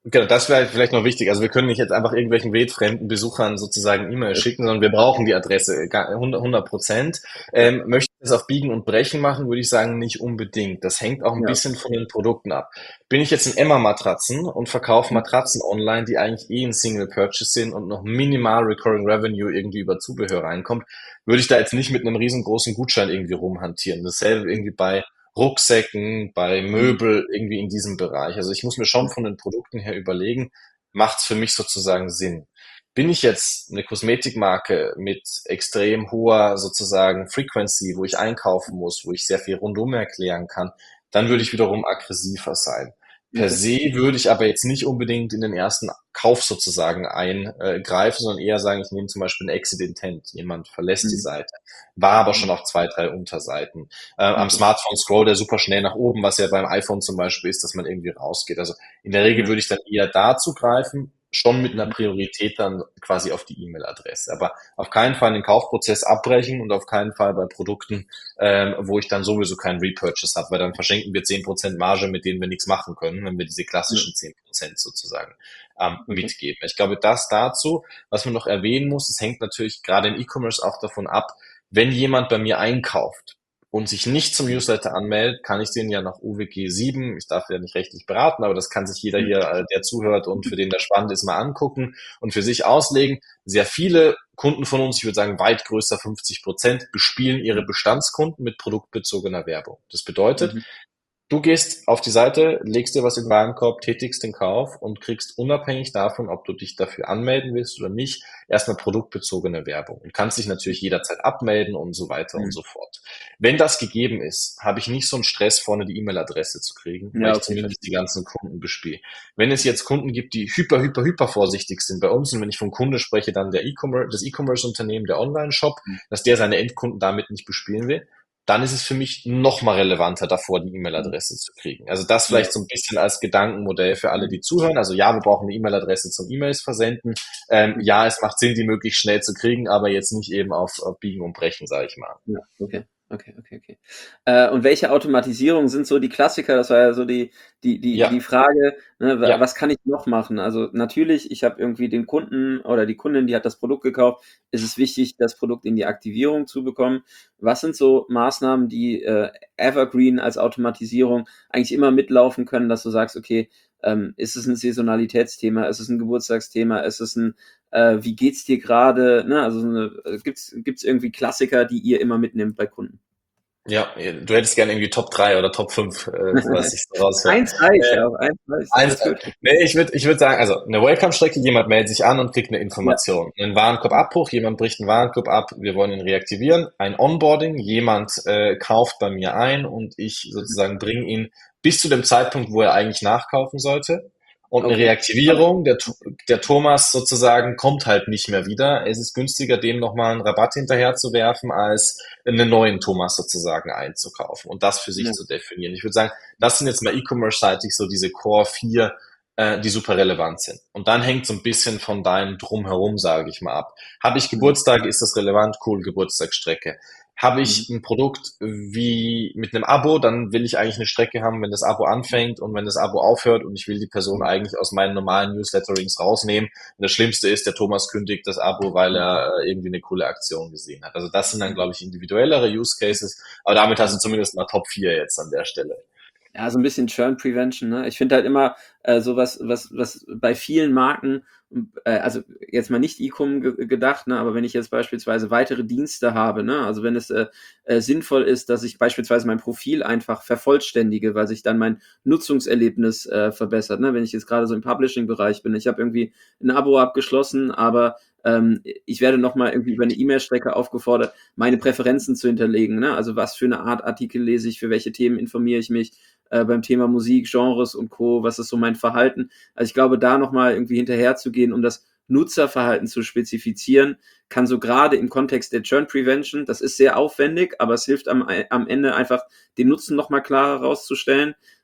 Genau, das wäre vielleicht noch wichtig. Also wir können nicht jetzt einfach irgendwelchen wildfremden Besuchern sozusagen E-Mails schicken, sondern wir brauchen die Adresse ga- hundert Prozent. Ja, Ähm, möchte ich das auf Biegen und Brechen machen, würde ich sagen, nicht unbedingt. Das hängt auch ein ja. bisschen von den Produkten ab. Bin ich jetzt in Emma-Matratzen und verkaufe Mhm. Matratzen online, die eigentlich eh ein Single Purchase sind und noch minimal Recurring Revenue irgendwie über Zubehör reinkommt, würde ich da jetzt nicht mit einem riesengroßen Gutschein irgendwie rumhantieren. Dasselbe irgendwie bei Rucksäcken, bei Mhm. Möbel, irgendwie in diesem Bereich. Also ich muss mir schon von den Produkten her überlegen, macht es für mich sozusagen Sinn? Bin ich jetzt eine Kosmetikmarke mit extrem hoher sozusagen Frequency, wo ich einkaufen muss, wo ich sehr viel rundum erklären kann, dann würde ich wiederum aggressiver sein. Per Okay. se würde ich aber jetzt nicht unbedingt in den ersten Kauf sozusagen eingreifen, sondern eher sagen, ich nehme zum Beispiel ein Exit Intent. Jemand verlässt die Mhm. Seite, war aber Mhm. schon auf zwei, drei Unterseiten. Äh, am Okay. Smartphone scrollt er super schnell nach oben, was ja beim iPhone zum Beispiel ist, dass man irgendwie rausgeht. Also in der Regel Ja. würde ich dann eher da zugreifen, schon mit einer Mhm. Priorität dann quasi auf die E-Mail-Adresse. Aber auf keinen Fall den Kaufprozess abbrechen und auf keinen Fall bei Produkten, ähm, wo ich dann sowieso keinen Repurchase habe, weil dann verschenken wir zehn Prozent Marge, mit denen wir nichts machen können, wenn wir diese Ja. klassischen zehn Prozent sozusagen ähm, Okay. mitgeben. Ich glaube, das dazu, was man noch erwähnen muss, es hängt natürlich gerade im E-Commerce auch davon ab, wenn jemand bei mir einkauft und sich nicht zum Newsletter anmeldet, kann ich den ja nach U W G sieben, ich darf ja nicht rechtlich beraten, aber das kann sich jeder Mhm. hier, äh, der zuhört und für den das spannend ist, mal angucken und für sich auslegen. Sehr viele Kunden von uns, ich würde sagen weit größer fünfzig Prozent, bespielen ihre Bestandskunden mit produktbezogener Werbung. Das bedeutet, Mhm. du gehst auf die Seite, legst dir was in den Warenkorb, tätigst den Kauf und kriegst unabhängig davon, ob du dich dafür anmelden willst oder nicht, erstmal produktbezogene Werbung und kannst dich natürlich jederzeit abmelden und so weiter und Mhm. so fort. Wenn das gegeben ist, habe ich nicht so einen Stress, vorne die E-Mail-Adresse zu kriegen, weil Ja, ich okay, zumindest die verstehe. ganzen Kunden bespiele. Wenn es jetzt Kunden gibt, die hyper, hyper, hyper vorsichtig sind bei uns und wenn ich vom Kunde spreche, dann der E-Commerce, das E-Commerce-Unternehmen, der Online-Shop, Mhm. dass der seine Endkunden damit nicht bespielen will, dann ist es für mich noch mal relevanter, davor die Mhm. E-Mail-Adresse zu kriegen. Also das Ja. vielleicht so ein bisschen als Gedankenmodell für alle, Mhm. die zuhören. Also ja, wir brauchen eine E-Mail-Adresse zum E-Mails versenden. Ähm, Mhm. ja, es macht Sinn, die möglichst schnell zu kriegen, aber jetzt nicht eben auf, auf Biegen und Brechen, sage ich mal. Ja, okay. Okay, okay, okay. Äh, und welche Automatisierungen sind so die Klassiker? Das war ja so die die die die Ja, Frage, ne, wa ja. was kann ich noch machen? Also, natürlich, ich habe irgendwie den Kunden oder die Kundin, die hat das Produkt gekauft. Es ist wichtig, das Produkt in die Aktivierung zu bekommen. Was sind so Maßnahmen, die, äh, evergreen als Automatisierung eigentlich immer mitlaufen können, dass du sagst: „Okay, ähm, ist es 'n Saisonalitätsthema? Ist es 'n Geburtstagsthema? Ist es 'n, äh, wie geht's dir grade?“ Ne, also so 'ne äh, gibt's gibt's irgendwie Klassiker, die ihr immer mitnehmt bei Kunden? Ja, du hättest gerne irgendwie Top drei oder Top fünf, äh, was ich so raushöre. Eins reicht Äh, auch, eins reicht, Eins, alles äh, gut. nee, ich würde ich würd sagen, also eine Welcome-Strecke, jemand meldet sich an und kriegt eine Ja. Information. Ein Warenkorb-Abbruch, jemand bricht einen Warenkorb ab, wir wollen ihn reaktivieren. Ein Onboarding, jemand äh, kauft bei mir ein und ich Mhm. sozusagen bringe ihn bis zu dem Zeitpunkt, wo er eigentlich nachkaufen sollte. Und eine Okay. Aber Reaktivierung, der, Tho- der Thomas sozusagen kommt halt nicht mehr wieder. Es ist günstiger, dem nochmal einen Rabatt hinterher zu werfen, als einen neuen Thomas sozusagen einzukaufen und das für sich ja. zu definieren. Ich würde sagen, das sind jetzt mal E-Commerce-seitig so diese Core vier, äh, die super relevant sind. Und dann hängt so ein bisschen von deinem Drumherum, sage ich mal, ab. Habe ich Mhm. Geburtstag, ist das relevant? Cool, Geburtstagsstrecke. Habe Mhm. ich ein Produkt wie mit einem Abo, dann will ich eigentlich eine Strecke haben, wenn das Abo anfängt und wenn das Abo aufhört und ich will die Person Mhm. eigentlich aus meinen normalen Newsletterings rausnehmen. Und das Schlimmste ist, der Thomas kündigt das Abo, weil Mhm. er äh, irgendwie eine coole Aktion gesehen hat. Also das sind dann, Mhm. glaube ich, individuellere Use Cases, aber damit hast Mhm. du zumindest mal Top vier jetzt an der Stelle. Ja, so 'n bisschen Churn Prevention, ne? Ich finde halt immer, äh, so was was was bei vielen Marken, hm, äh, also jetzt mal nicht E-Com ge gedacht, ne, aber wenn ich jetzt beispielsweise weitere Dienste habe, ne, also wenn es, äh, äh, sinnvoll ist, dass ich beispielsweise mein Profil einfach vervollständige, weil sich dann mein Nutzungserlebnis, äh, verbessert, ne? Wenn ich jetzt grade so im Publishing-Bereich bin. Ich habe irgendwie 'n Abo abgeschlossen, aber, ähm, ich werde noch mal irgendwie über 'ne E-Mail-Strecke aufgefordert, meine Präferenzen zu hinterlegen, ne? Also, was für 'ne Art Artikel lese ich, für welche Themen informiere ich mich, äh, beim Thema Musik, Genres und Co. Was ist so mein Verhalten? Also ich glaube, da nochmal irgendwie hinterherzugehen, um das Nutzerverhalten zu spezifizieren, kann so gerade im Kontext der Churn Prevention, das ist sehr aufwendig, aber es hilft am, am Ende einfach, den Nutzen nochmal klarer rauszustellen.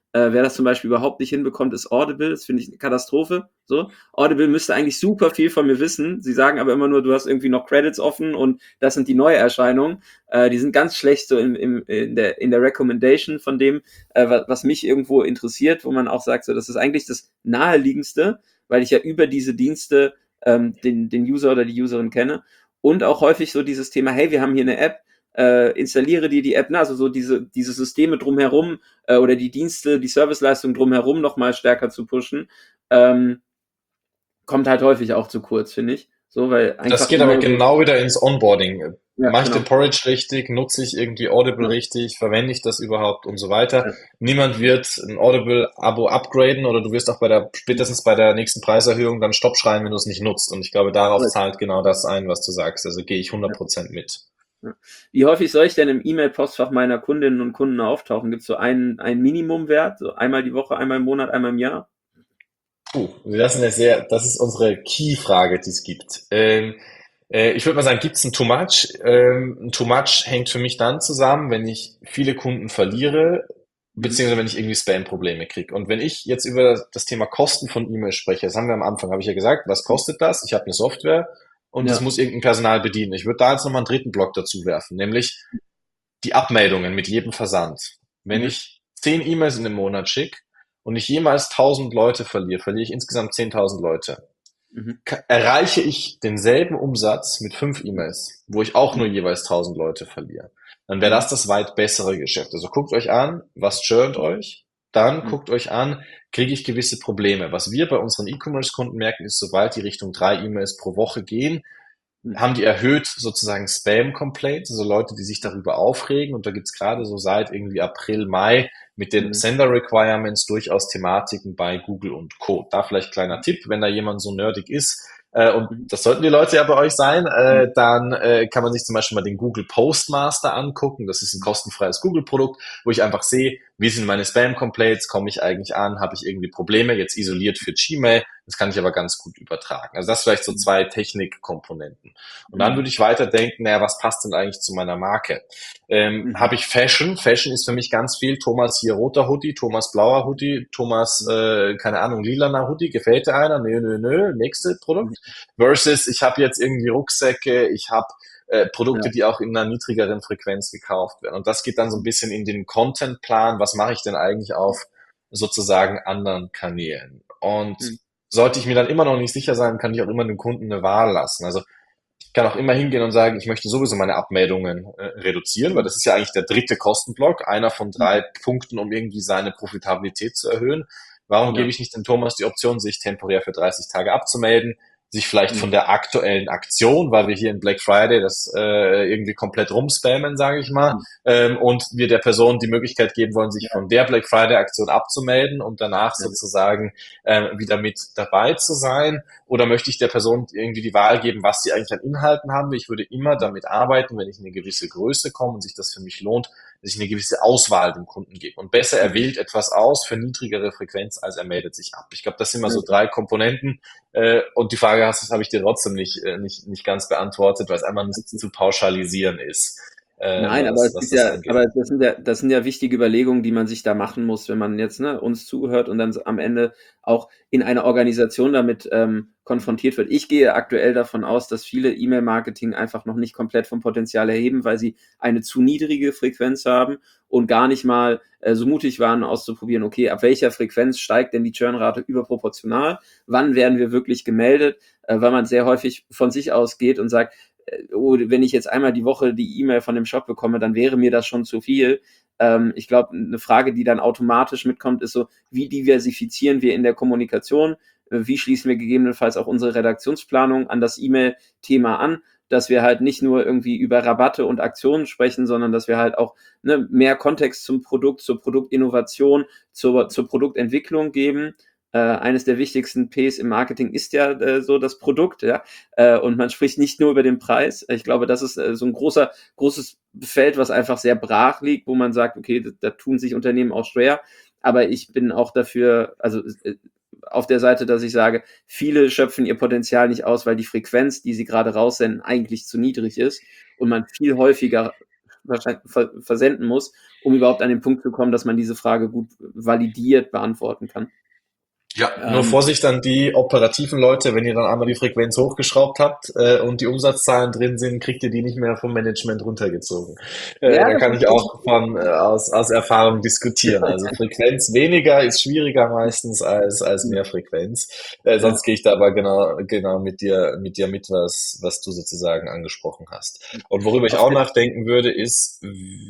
Äh, wer das zum Beispiel überhaupt nicht hinbekommt, ist Audible. Das finde ich eine Katastrophe. So. Audible müsste eigentlich super viel von mir wissen. Sie sagen aber immer nur, du hast irgendwie noch Credits offen und das sind die Neuerscheinungen. Äh, die sind ganz schlecht so im, im, in, der, in der Recommendation von dem, äh, was, was mich irgendwo interessiert, wo man auch sagt, so, das ist eigentlich das Naheliegendste, weil ich ja über diese Dienste ähm, den, den User oder die Userin kenne. Und auch häufig so dieses Thema, hey, wir haben hier eine App, äh, installiere dir die App, ne? Also so diese, diese Systeme drumherum äh, oder die Dienste, die Serviceleistung drumherum nochmal stärker zu pushen, ähm, kommt halt häufig auch zu kurz, finde ich. So, weil einfach Das geht aber E-Mail- genau wieder ins Onboarding. Ja, Mache ich genau. den Porridge richtig? Nutze ich irgendwie Audible Ja. richtig? Verwende ich das überhaupt und so weiter? Ja. Niemand wird ein Audible-Abo upgraden oder du wirst auch bei der, spätestens bei der nächsten Preiserhöhung dann Stopp schreien, wenn du es nicht nutzt. Und ich glaube, darauf Ja. zahlt genau das ein, was du sagst. Also gehe ich hundert Prozent mit. Ja. Wie häufig soll ich denn im E-Mail-Postfach meiner Kundinnen und Kunden auftauchen? Gibt es so einen, einen Minimumwert? So einmal die Woche, einmal im Monat, einmal im Jahr? Puh, das ist eine sehr, das ist unsere Key-Frage, die es gibt. Ähm, äh, ich würde mal sagen, gibt es ein Too Much? Ähm, ein Too Much hängt für mich dann zusammen, wenn ich viele Kunden verliere, beziehungsweise wenn ich irgendwie Spam-Probleme kriege. Und wenn ich jetzt über das, das Thema Kosten von E-Mail spreche, das haben wir am Anfang, habe ich ja gesagt, was kostet das? Ich habe eine Software und Ja. das muss irgendein Personal bedienen. Ich würde da jetzt nochmal einen dritten Block dazu werfen, nämlich die Abmeldungen mit jedem Versand. Wenn Mhm. ich zehn E-Mails in einem Monat schicke und ich jemals tausend Leute verliere, verliere ich insgesamt zehntausend Leute. Mhm. Ka- Erreiche ich denselben Umsatz mit fünf E-Mails, wo ich auch nur jeweils tausend Leute verliere, dann wäre das das weit bessere Geschäft. Also guckt euch an, was churnt euch, dann Mhm. guckt euch an, kriege ich gewisse Probleme. Was wir bei unseren E-Commerce-Kunden merken, ist, sobald die Richtung drei E-Mails pro Woche gehen, haben die erhöht sozusagen Spam-Complaints, also Leute, die sich darüber aufregen. Und da gibt's gerade so seit irgendwie April, Mai mit den Mhm. Sender-Requirements durchaus Thematiken bei Google und Co. Da vielleicht kleiner Tipp, wenn da jemand so nerdig ist, äh, und Mhm. das sollten die Leute ja bei euch sein, äh, dann äh, kann man sich zum Beispiel mal den Google Postmaster angucken. Das ist ein kostenfreies Google-Produkt, wo ich einfach sehe, wie sind meine Spam-Complaints, komme ich eigentlich an, habe ich irgendwie Probleme, jetzt isoliert für Gmail. Das kann ich aber ganz gut übertragen. Also das vielleicht so zwei Technikkomponenten. Und dann würde ich weiter denken, naja, was passt denn eigentlich zu meiner Marke? Ähm, Mhm. Habe ich Fashion? Fashion ist für mich ganz viel. Thomas hier roter Hoodie, Thomas blauer Hoodie, Thomas, äh, keine Ahnung, lilaner Hoodie. Gefällt dir einer? Nö, nö, nö. Nächste Produkt. Versus, ich habe jetzt irgendwie Rucksäcke, ich habe äh, Produkte, Ja. die auch in einer niedrigeren Frequenz gekauft werden. Und das geht dann so ein bisschen in den Contentplan. Was mache ich denn eigentlich auf sozusagen anderen Kanälen? Und Mhm. sollte ich mir dann immer noch nicht sicher sein, kann ich auch immer dem Kunden eine Wahl lassen. Also ich kann auch immer hingehen und sagen, ich möchte sowieso meine Abmeldungen äh, reduzieren, weil das ist ja eigentlich der dritte Kostenblock, einer von drei Punkten, um irgendwie seine Profitabilität zu erhöhen. Warum Ja. gebe ich nicht dem Thomas die Option, sich temporär für dreißig Tage abzumelden, sich vielleicht Mhm. von der aktuellen Aktion, weil wir hier in Black Friday das äh, irgendwie komplett rumspammen, sage ich mal, Mhm. ähm, und wir der Person die Möglichkeit geben wollen, sich Ja. von der Black Friday Aktion abzumelden und danach Ja. sozusagen ähm, wieder mit dabei zu sein? Oder möchte ich der Person irgendwie die Wahl geben, was sie eigentlich an Inhalten haben will? Ich würde immer damit arbeiten, wenn ich in eine gewisse Größe komme und sich das für mich lohnt, dass ich eine gewisse Auswahl dem Kunden gebe. Und besser er wählt etwas aus für niedrigere Frequenz, als er meldet sich ab. Ich glaube, das sind mal so drei Komponenten. Äh, und die Frage hast, habe ich dir trotzdem nicht, äh, nicht, nicht ganz beantwortet, weil es einfach nicht zu pauschalisieren ist. Äh, Nein, aber was, es was ist das ja, angeht. aber das sind ja, das sind ja wichtige Überlegungen, die man sich da machen muss, wenn man jetzt ne, uns zuhört und dann am Ende auch in einer Organisation damit ähm, konfrontiert wird. Ich gehe aktuell davon aus, dass viele E-Mail-Marketing einfach noch nicht komplett vom Potenzial erheben, weil sie eine zu niedrige Frequenz haben und gar nicht mal äh, so mutig waren, auszuprobieren, okay, ab welcher Frequenz steigt denn die Churnrate überproportional? Wann werden wir wirklich gemeldet? Äh, weil man sehr häufig von sich aus geht und sagt, oh, wenn ich jetzt einmal die Woche die E-Mail von dem Shop bekomme, dann wäre mir das schon zu viel. Ähm, ich glaube, eine Frage, die dann automatisch mitkommt, ist so, wie diversifizieren wir in der Kommunikation? Äh, wie schließen wir gegebenenfalls auch unsere Redaktionsplanung an das E-Mail-Thema an, dass wir halt nicht nur irgendwie über Rabatte und Aktionen sprechen, sondern dass wir halt auch ne, mehr Kontext zum Produkt, zur Produktinnovation, zur, zur Produktentwicklung geben. Äh, eines der wichtigsten Ps im Marketing ist ja äh, so das Produkt, ja. Äh, und man spricht nicht nur über den Preis. Ich glaube, das ist äh, so ein großer, großes Feld, was einfach sehr brach liegt, wo man sagt, okay, da, da tun sich Unternehmen auch schwer. Aber ich bin auch dafür, also äh, auf der Seite, dass ich sage, viele schöpfen ihr Potenzial nicht aus, weil die Frequenz, die sie gerade raussenden, eigentlich zu niedrig ist und man viel häufiger wahrscheinlich ver versenden muss, um überhaupt an den Punkt zu kommen, dass man diese Frage gut validiert beantworten kann. Ja, nur Ähm, Vorsicht an die operativen Leute, wenn ihr dann einmal die Frequenz hochgeschraubt habt äh, und die Umsatzzahlen drin sind, kriegt ihr die nicht mehr vom Management runtergezogen. Äh, ja, da das kann ist ich auch von äh, aus, aus Erfahrung diskutieren. Also Frequenz weniger ist schwieriger meistens als als mehr Frequenz. Äh, ja, sonst gehe ich da aber genau genau mit dir mit dir mit, was was du sozusagen angesprochen hast. Und worüber ich auf auch der, nachdenken würde, ist,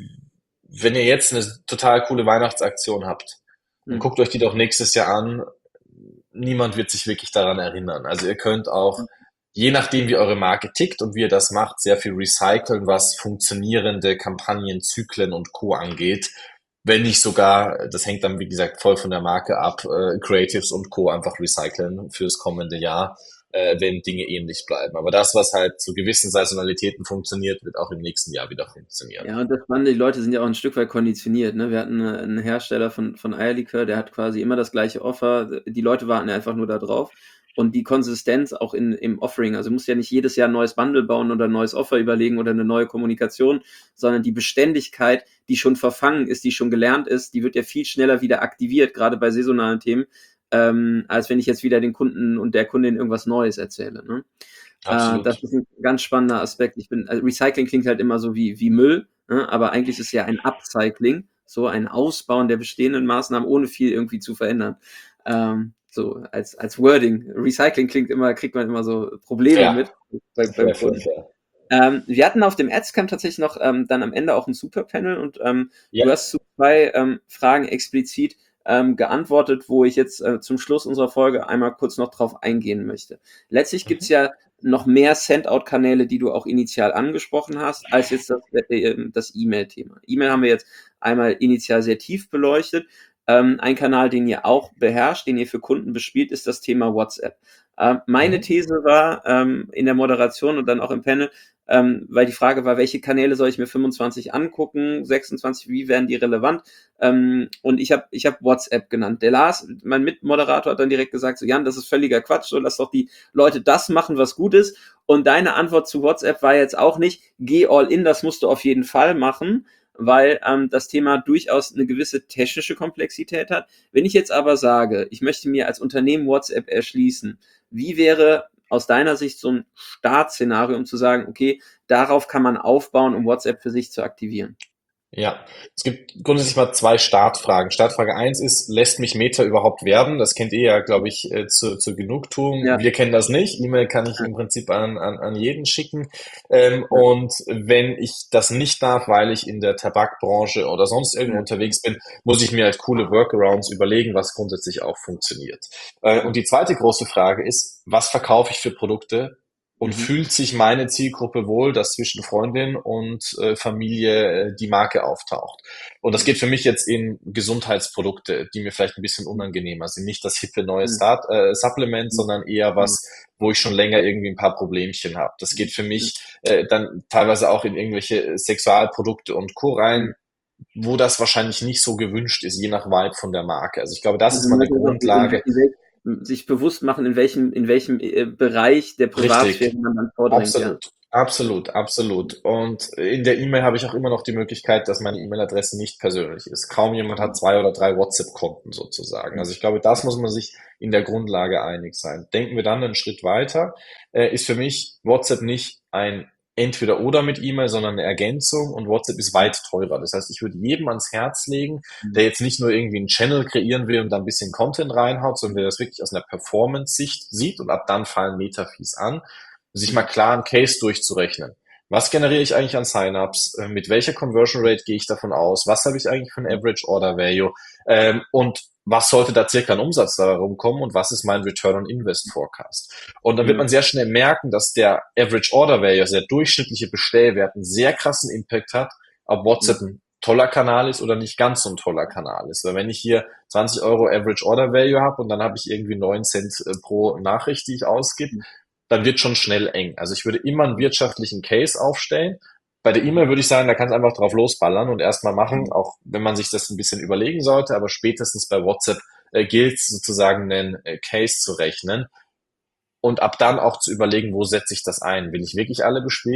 wenn ihr jetzt eine total coole Weihnachtsaktion habt, dann hm, guckt euch die doch nächstes Jahr an. Niemand wird sich wirklich daran erinnern. Also ihr könnt auch, je nachdem wie eure Marke tickt und wie ihr das macht, sehr viel recyceln, was funktionierende Kampagnen, Zyklen und Co. angeht. Wenn nicht sogar, das hängt dann wie gesagt voll von der Marke ab, äh, Creatives und Co. einfach recyceln fürs kommende Jahr, äh, wenn Dinge ähnlich bleiben. Aber das, was halt zu gewissen Saisonalitäten funktioniert, wird auch im nächsten Jahr wieder funktionieren. ja, und das Spannende, die Leute sind ja auch ein Stück weit konditioniert, ne? Wir hatten äh, einen Hersteller von, von Eierlikör, der hat quasi immer das gleiche Offer. Die Leute warten einfach nur da drauf. Und die Konsistenz auch in, im Offering, also du musst ja nicht jedes Jahr ein neues Bundle bauen oder ein neues Offer überlegen oder eine neue Kommunikation, sondern die Beständigkeit, die schon verfangen ist, die schon gelernt ist, die wird ja viel schneller wieder aktiviert, gerade bei saisonalen Themen, ähm, als wenn ich jetzt wieder den Kunden und der Kundin irgendwas Neues erzähle, ne? Äh, das Absolut. ist ein ganz spannender Aspekt. Ich bin, also Recycling klingt halt immer so wie, wie Müll, ne? Aber eigentlich ist ja ein Upcycling, so ein Ausbauen der bestehenden Maßnahmen, ohne viel irgendwie zu verändern. Ähm, so als, als Wording. Recycling klingt immer, kriegt man immer so Probleme Fair. mit bei, beim Fair, fair, Kunden. fair. Ähm, wir hatten auf dem Adscamp tatsächlich noch ähm, dann am Ende auch ein Superpanel und ähm, Ja. du hast zu zwei ähm, Fragen explizit ähm, geantwortet, wo ich jetzt äh, zum Schluss unserer Folge einmal kurz noch drauf eingehen möchte. Letztlich gibt's Mhm. ja noch mehr Send-out-Kanäle, die du auch initial angesprochen hast, als jetzt das, äh, das E-Mail-Thema. E-Mail haben wir jetzt einmal initial sehr tief beleuchtet. Ähm, ein Kanal, den ihr auch beherrscht, den ihr für Kunden bespielt, ist das Thema WhatsApp. Ähm, meine Mhm. These war ähm, in der Moderation und dann auch im Panel, ähm, weil die Frage war, welche Kanäle soll ich mir fünfundzwanzig angucken, sechsundzwanzig, wie werden die relevant? Ähm, und ich habe ich hab WhatsApp genannt. Der Lars, mein Mitmoderator, hat dann direkt gesagt, so Jan, das ist völliger Quatsch, so lass doch die Leute das machen, was gut ist. Und deine Antwort zu WhatsApp war jetzt auch nicht, geh all in, das musst du auf jeden Fall machen, weil ähm, das Thema durchaus eine gewisse technische Komplexität hat. Wenn ich jetzt aber sage, ich möchte mir als Unternehmen WhatsApp erschließen, wie wäre aus deiner Sicht so ein Startszenario, um zu sagen, okay, darauf kann man aufbauen, um WhatsApp für sich zu aktivieren? Ja, es gibt grundsätzlich mal zwei Startfragen. Startfrage eins ist, lässt mich Meta überhaupt werben? Das kennt ihr ja, glaube ich, äh, zu, zur Genugtuung. Ja, Wir kennen das nicht. E-Mail kann ich ja, im Prinzip an, an, an jeden schicken. Ähm, ja, und wenn ich das nicht darf, weil ich in der Tabakbranche oder sonst irgendwo ja, unterwegs bin, muss ich mir halt coole Workarounds überlegen, was grundsätzlich auch funktioniert. Äh, und die zweite große Frage ist, was verkaufe ich für Produkte? Und mhm, fühlt sich meine Zielgruppe wohl, dass zwischen Freundin und äh, Familie äh, die Marke auftaucht? Und das mhm, geht für mich jetzt in Gesundheitsprodukte, die mir vielleicht ein bisschen unangenehmer sind. Nicht das hippe neue mhm, Start, äh, Supplement, mhm, sondern eher mhm, was, wo ich schon länger irgendwie ein paar Problemchen habe. Das geht für mhm, mich äh, dann teilweise auch in irgendwelche Sexualprodukte und Co. mhm. rein, wo das wahrscheinlich nicht so gewünscht ist, je nach Vibe von der Marke. Also ich glaube, das Also ist mal man eine muss auch in, Grundlage. in wel- sich bewusst machen, in welchem, in welchem äh, Bereich der Privatsphäre Richtig. man dann vordringt, ja. Absolut, absolut, absolut. Und in der E-Mail habe ich auch immer noch die Möglichkeit, dass meine E-Mail-Adresse nicht persönlich ist. Kaum jemand hat zwei oder drei WhatsApp-Konten sozusagen. Also ich glaube, das muss man sich in der Grundlage einig sein. Denken wir dann einen Schritt weiter, äh, ist für mich WhatsApp nicht ein entweder oder mit E-Mail, sondern eine Ergänzung und WhatsApp ist weit teurer. Das heißt, ich würde jedem ans Herz legen, der jetzt nicht nur irgendwie einen Channel kreieren will und da ein bisschen Content reinhaut, sondern der das wirklich aus einer Performance-Sicht sieht und ab dann fallen Meta-Fees an, sich mal Mhm. klar einen Case durchzurechnen. Was generiere ich eigentlich an Sign-ups? Äh, Mit welcher Conversion Rate gehe ich davon aus? Was habe ich eigentlich für ein Average Order Value? Ähm, und was sollte da circa an Umsatz da rumkommen und was ist mein Return on Invest Forecast? Und dann wird Ja. man sehr schnell merken, dass der Average Order Value, also der durchschnittliche Bestellwert, einen sehr krassen Impact hat, ob Mhm. WhatsApp ein toller Kanal ist oder nicht ganz so ein toller Kanal ist. Weil wenn ich hier zwanzig Euro Average Order Value habe und dann habe ich irgendwie neun Cent äh, pro Nachricht, die ich ausgebe, dann wird schon schnell eng. Also ich würde immer einen wirtschaftlichen Case aufstellen. Bei der Mhm. E-Mail würde ich sagen, da kannst du einfach drauf losballern und erstmal machen, Mhm. auch wenn man sich das ein bisschen überlegen sollte, aber spätestens bei WhatsApp äh, gilt es sozusagen einen äh, Case zu rechnen und ab dann auch zu überlegen, wo setze ich das ein? Will ich wirklich alle bespielen?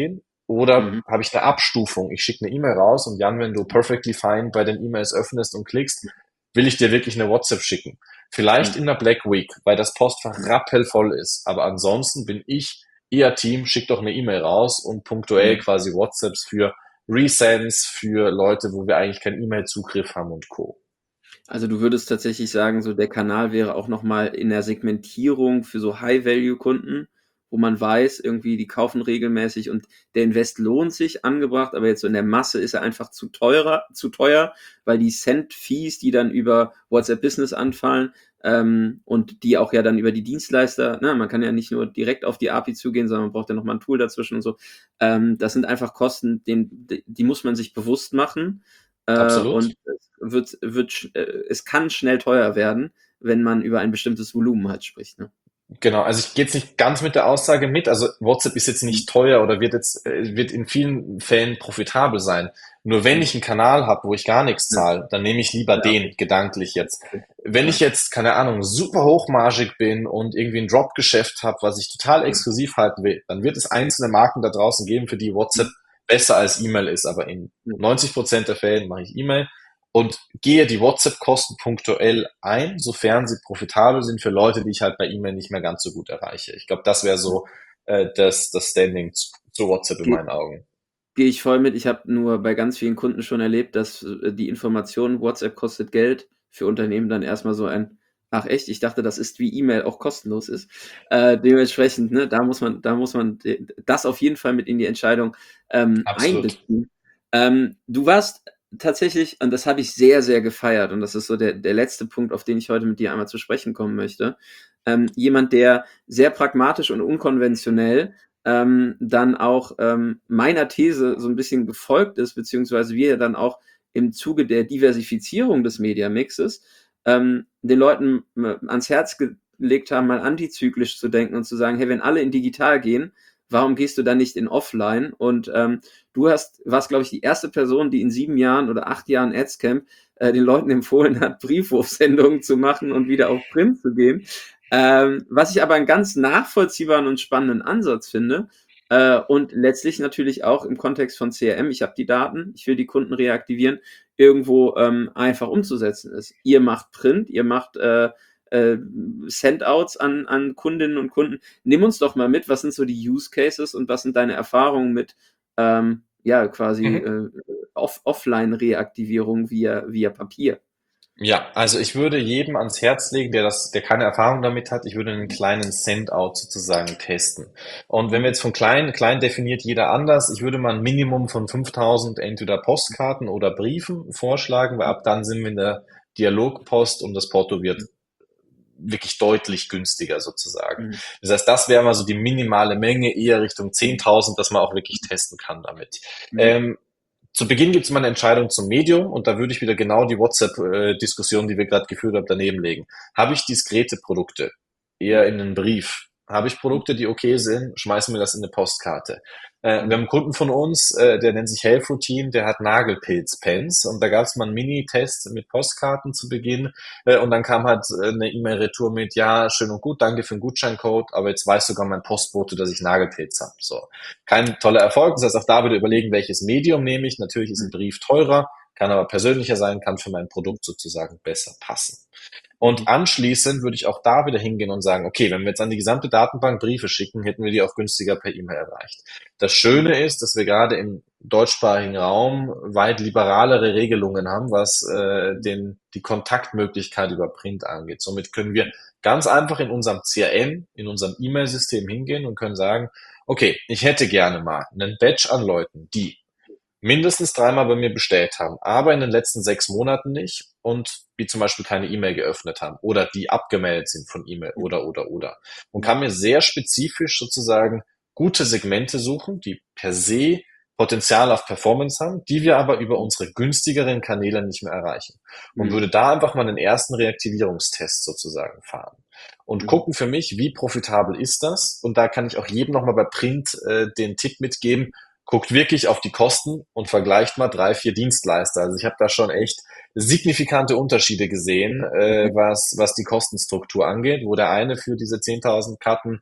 Oder Mhm. habe ich eine Abstufung? Ich schicke eine E-Mail raus und Jan, wenn du perfectly fine bei den E-Mails öffnest und klickst, will ich dir wirklich eine WhatsApp schicken. Vielleicht Mhm. in der Black Week, weil das Postfach rappelvoll ist. Aber ansonsten bin ich eher Team, schick doch eine E-Mail raus und punktuell Mhm. quasi WhatsApps für Resends, für Leute, wo wir eigentlich keinen E-Mail-Zugriff haben und Co. Also du würdest tatsächlich sagen, so der Kanal wäre auch nochmal in der Segmentierung für so High-Value-Kunden, wo man weiß, irgendwie die kaufen regelmäßig und der Invest lohnt sich, angebracht, aber jetzt so in der Masse ist er einfach zu teurer, zu teuer, weil die Cent-Fees, die dann über WhatsApp Business anfallen, ähm, und die auch ja dann über die Dienstleister, ne, man kann ja nicht nur direkt auf die A P I zugehen, sondern man braucht ja nochmal ein Tool dazwischen und so. Ähm, das sind einfach Kosten, den, die, die muss man sich bewusst machen. Äh, Absolut. und es wird, wird, äh, es kann schnell teuer werden, wenn man über ein bestimmtes Volumen halt spricht. Ne? Genau, also ich gehe jetzt nicht ganz mit der Aussage mit. Also WhatsApp ist jetzt nicht teuer oder wird jetzt äh, wird in vielen Fällen profitabel sein. Nur wenn Mhm. ich einen Kanal habe, wo ich gar nichts Ja, zahle, dann nehme ich lieber ja, den gedanklich jetzt. okay. Wenn ich Ja. jetzt, keine Ahnung, super hochmargig bin und irgendwie ein Drop-Geschäft habe, was ich total exklusiv halten will, dann wird es einzelne Marken da draußen geben, für die WhatsApp besser als E-Mail ist. Aber in Ja. neunzig Prozent der Fällen mache ich E-Mail und gehe die WhatsApp-Kosten punktuell ein, sofern sie profitabel sind für Leute, die ich halt bei E-Mail nicht mehr ganz so gut erreiche. Ich glaube, das wäre so äh, das, das Standing zu, zu WhatsApp in Ge meinen Augen. Gehe ich voll mit. Ich habe nur bei ganz vielen Kunden schon erlebt, dass äh, die Information, WhatsApp kostet Geld, für Unternehmen dann erstmal so ein, ach echt, ich dachte, das ist wie E-Mail auch kostenlos ist. Äh, dementsprechend, ne, da muss man, da muss man de- das auf jeden Fall mit in die Entscheidung ähm, Absolut. einbeziehen. Ähm, du warst tatsächlich, und das habe ich sehr, sehr gefeiert, und das ist so der, der letzte Punkt, auf den ich heute mit dir einmal zu sprechen kommen möchte. Ähm, jemand, der sehr pragmatisch und unkonventionell ähm, dann auch ähm, meiner These so ein bisschen gefolgt ist, beziehungsweise wir dann auch im Zuge der Diversifizierung des Mediamixes ähm, den Leuten äh, ans Herz gelegt haben, mal antizyklisch zu denken und zu sagen, hey, wenn alle in digital gehen, warum gehst du dann nicht in offline? Und ähm, du hast, warst, glaube ich, die erste Person, die in sieben Jahren oder acht Jahren Adscamp äh, den Leuten empfohlen hat, Briefwurfsendungen zu machen und wieder auf Print zu gehen. Ähm, was ich aber einen ganz nachvollziehbaren und spannenden Ansatz finde, äh, und letztlich natürlich auch im Kontext von C R M, ich habe die Daten, ich will die Kunden reaktivieren, irgendwo ähm, einfach umzusetzen ist. Ihr macht Print, ihr macht äh, äh, Sendouts an, an Kundinnen und Kunden. Nimm uns doch mal mit, was sind so die Use Cases und was sind deine Erfahrungen mit ähm, ja quasi Mhm. äh, off Offline-Reaktivierung via, via Papier. Ja, also ich würde jedem ans Herz legen, der das, der keine Erfahrung damit hat, ich würde einen kleinen Sendout sozusagen testen. Und wenn wir jetzt von klein, klein definiert jeder anders, ich würde mal ein Minimum von fünftausend entweder Postkarten oder Briefen vorschlagen, weil ab dann sind wir in der Dialogpost und das Porto wird wirklich deutlich günstiger sozusagen. Mhm. Das heißt, das wäre mal so die minimale Menge, eher Richtung zehntausend, dass man auch wirklich testen kann damit. Mhm. Ähm, zu Beginn gibt es mal eine Entscheidung zum Medium und da würde ich wieder genau die WhatsApp-Diskussion, die wir gerade geführt haben, daneben legen. Habe ich diskrete Produkte? Eher in einen Brief. Habe ich Produkte, die okay sind, schmeißen wir das in eine Postkarte. Äh, wir haben einen Kunden von uns, äh, der nennt sich Health Routine, der hat Nagelpilz-Pens und da gab es mal einen Mini-Test mit Postkarten zu Beginn äh, und dann kam halt äh, eine E-Mail-Retour mit, ja, schön und gut, danke für den Gutscheincode, aber jetzt weiß sogar mein Postbote, dass ich Nagelpilz habe. So. Kein toller Erfolg, das heißt auch da wieder überlegen, welches Medium nehme ich. Natürlich ist ein Brief teurer, kann aber persönlicher sein, kann für mein Produkt sozusagen besser passen. Und anschließend würde ich auch da wieder hingehen und sagen, okay, wenn wir jetzt an die gesamte Datenbank Briefe schicken, hätten wir die auch günstiger per E-Mail erreicht. Das Schöne ist, dass wir gerade im deutschsprachigen Raum weit liberalere Regelungen haben, was äh, den, die Kontaktmöglichkeit über Print angeht. Somit können wir ganz einfach in unserem C R M, in unserem E-Mail-System hingehen und können sagen, okay, ich hätte gerne mal einen Batch an Leuten, die mindestens dreimal bei mir bestellt haben, aber in den letzten sechs Monaten nicht und die zum Beispiel keine E-Mail geöffnet haben oder die abgemeldet sind von E-Mail oder, oder, oder. Und kann mir sehr spezifisch sozusagen gute Segmente suchen, die per se Potenzial auf Performance haben, die wir aber über unsere günstigeren Kanäle nicht mehr erreichen. Und würde da einfach mal einen ersten Reaktivierungstest sozusagen fahren. Und gucken für mich, wie profitabel ist das? Und da kann ich auch jedem nochmal bei Print äh, den Tipp mitgeben, guckt wirklich auf die Kosten und vergleicht mal drei, vier Dienstleister. Also ich habe da schon echt signifikante Unterschiede gesehen, äh, was, was die Kostenstruktur angeht, wo der eine für diese zehntausend Karten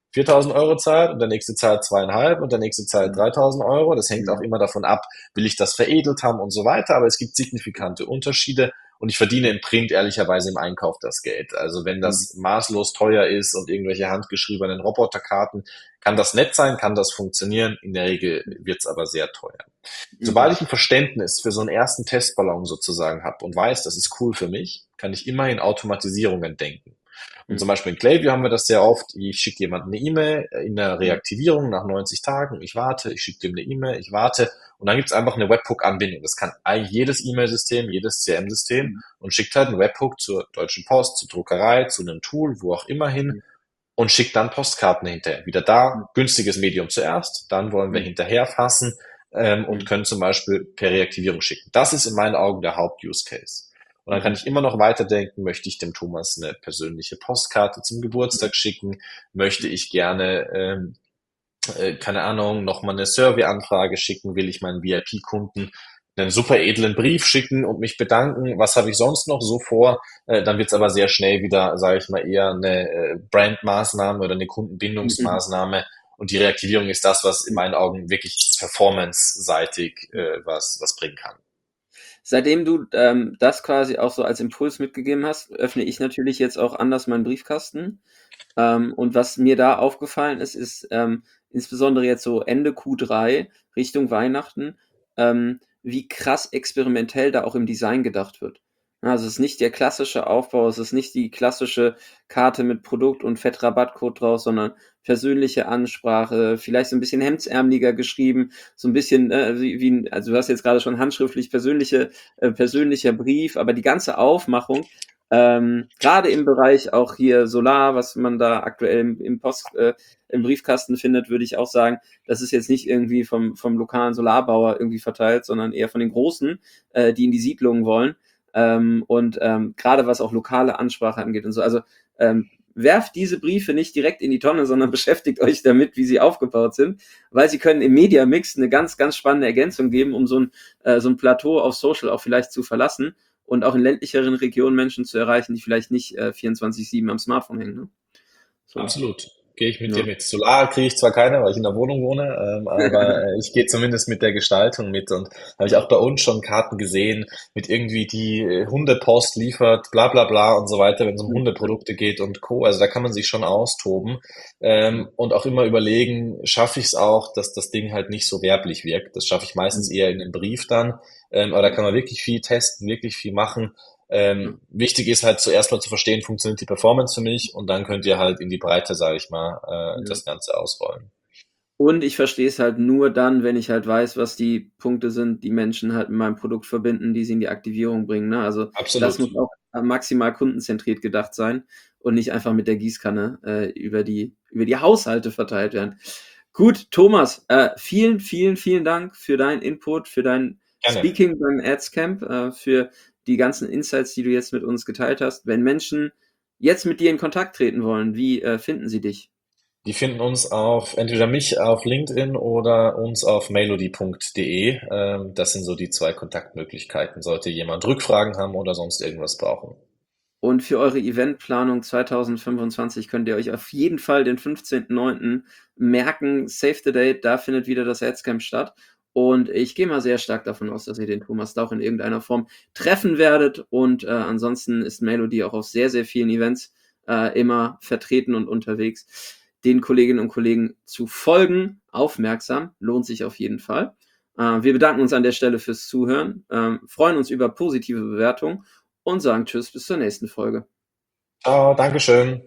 viertausend Euro zahlt und der nächste zahlt zweieinhalb und der nächste zahlt dreitausend Euro. Das hängt Ja. auch immer davon ab, will ich das veredelt haben und so weiter. Aber es gibt signifikante Unterschiede und ich verdiene im Print ehrlicherweise im Einkauf das Geld. Also wenn das maßlos teuer ist und irgendwelche handgeschriebenen Roboterkarten, kann das nett sein, kann das funktionieren. In der Regel wird's aber sehr teuer. Sobald ich ein Verständnis für so einen ersten Testballon sozusagen habe und weiß, das ist cool für mich, kann ich immer in Automatisierungen denken. Und zum Beispiel in Klaviyo haben wir das sehr oft. Ich schicke jemandem eine E-Mail in der Reaktivierung nach neunzig Tagen. Ich warte, ich schicke dem eine E-Mail, ich warte. Und dann gibt's einfach eine Webhook-Anbindung. Das kann eigentlich jedes E-Mail-System, jedes C R M-System und schickt halt einen Webhook zur Deutschen Post, zur Druckerei, zu einem Tool, wo auch immer hin und schickt dann Postkarten hinterher. Wieder da, günstiges Medium zuerst, dann wollen wir hinterher fassen ähm, und können zum Beispiel per Reaktivierung schicken. Das ist in meinen Augen der Haupt-Use-Case. Und dann kann ich immer noch weiterdenken, möchte ich dem Thomas eine persönliche Postkarte zum Geburtstag schicken, möchte ich gerne, ähm, äh, keine Ahnung, nochmal eine Survey-Anfrage schicken, will ich meinen V I P-Kunden einen super edlen Brief schicken und mich bedanken, was habe ich sonst noch so vor, äh, dann wird's aber sehr schnell wieder, sage ich mal, eher eine äh, Brandmaßnahme oder eine Kundenbindungsmaßnahme und die Reaktivierung ist das, was in meinen Augen wirklich performance-seitig äh, was, was bringen kann. Seitdem du ähm, das quasi auch so als Impuls mitgegeben hast, öffne ich natürlich jetzt auch anders meinen Briefkasten. Ähm, und was mir da aufgefallen ist, ist ähm, insbesondere jetzt so Ende Q drei Richtung Weihnachten, ähm, wie krass experimentell da auch im Design gedacht wird. Also es ist nicht der klassische Aufbau, es ist nicht die klassische Karte mit Produkt und Fettrabattcode draus, sondern persönliche Ansprache, vielleicht so ein bisschen hemdsärmeliger geschrieben, so ein bisschen äh, wie, wie, also du hast jetzt gerade schon handschriftlich persönliche, äh, persönlicher Brief, aber die ganze Aufmachung, ähm, gerade im Bereich auch hier Solar, was man da aktuell im, im Post, äh, im Briefkasten findet, würde ich auch sagen, das ist jetzt nicht irgendwie vom, vom lokalen Solarbauer irgendwie verteilt, sondern eher von den Großen, äh, die in die Siedlungen wollen. Ähm, und ähm, gerade was auch lokale Ansprache angeht und so. Also ähm, werft diese Briefe nicht direkt in die Tonne, sondern beschäftigt euch damit, wie sie aufgebaut sind, weil sie können im Media-Mix eine ganz, ganz spannende Ergänzung geben, um so ein, äh, so ein Plateau auf Social auch vielleicht zu verlassen und auch in ländlicheren Regionen Menschen zu erreichen, die vielleicht nicht äh, vierundzwanzig sieben am Smartphone hängen. Ne? So. Absolut. Gehe ich mit Ja. dir mit. Solar kriege ich zwar keine, weil ich in der Wohnung wohne, ähm, aber äh, ich gehe zumindest mit der Gestaltung mit und habe ich auch bei uns schon Karten gesehen mit irgendwie die äh, Hundepost liefert, bla bla bla und so weiter, wenn es um Hundeprodukte geht und Co. Also da kann man sich schon austoben ähm, und auch immer überlegen, schaffe ich es auch, dass das Ding halt nicht so werblich wirkt. Das schaffe ich meistens eher in einem Brief dann, ähm, aber da kann man wirklich viel testen, wirklich viel machen. Ähm, wichtig ist halt zuerst mal zu verstehen, funktioniert die Performance für mich und dann könnt ihr halt in die Breite, sage ich mal, äh, Ja. das Ganze ausrollen. Und ich verstehe es halt nur dann, wenn ich halt weiß, was die Punkte sind, die Menschen halt mit meinem Produkt verbinden, die sie in die Aktivierung bringen. Ne? Also Absolut. das muss auch maximal kundenzentriert gedacht sein und nicht einfach mit der Gießkanne äh, über die über die Haushalte verteilt werden. Gut, Thomas, äh, vielen, vielen, vielen Dank für deinen Input, für dein Gerne. Speaking beim Adscamp, äh, für die ganzen Insights, die du jetzt mit uns geteilt hast. Wenn Menschen jetzt mit dir in Kontakt treten wollen, wie äh, finden sie dich? Die finden uns auf, entweder mich auf LinkedIn oder uns auf mailody punkt de. Ähm, das sind so die zwei Kontaktmöglichkeiten, sollte jemand Rückfragen haben oder sonst irgendwas brauchen. Und für eure Eventplanung zwanzig fünfundzwanzig könnt ihr euch auf jeden Fall den fünfzehnten neunten merken. Save the date, da findet wieder das Adscamp statt. Und ich gehe mal sehr stark davon aus, dass ihr den Thomas Dauch in irgendeiner Form treffen werdet. Und äh, ansonsten ist Mailody auch auf sehr, sehr vielen Events äh, immer vertreten und unterwegs. Den Kolleginnen und Kollegen zu folgen, aufmerksam, lohnt sich auf jeden Fall. Äh, wir bedanken uns an der Stelle fürs Zuhören, äh, freuen uns über positive Bewertungen und sagen Tschüss bis zur nächsten Folge. Ciao, Dankeschön.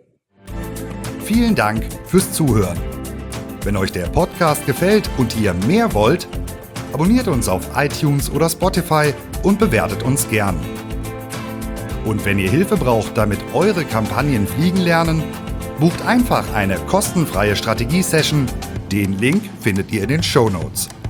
Vielen Dank fürs Zuhören. Wenn euch der Podcast gefällt und ihr mehr wollt, abonniert uns auf iTunes oder Spotify und bewertet uns gern. Und wenn ihr Hilfe braucht, damit eure Kampagnen fliegen lernen, bucht einfach eine kostenfreie Strategie-Session. Den Link findet ihr in den Shownotes.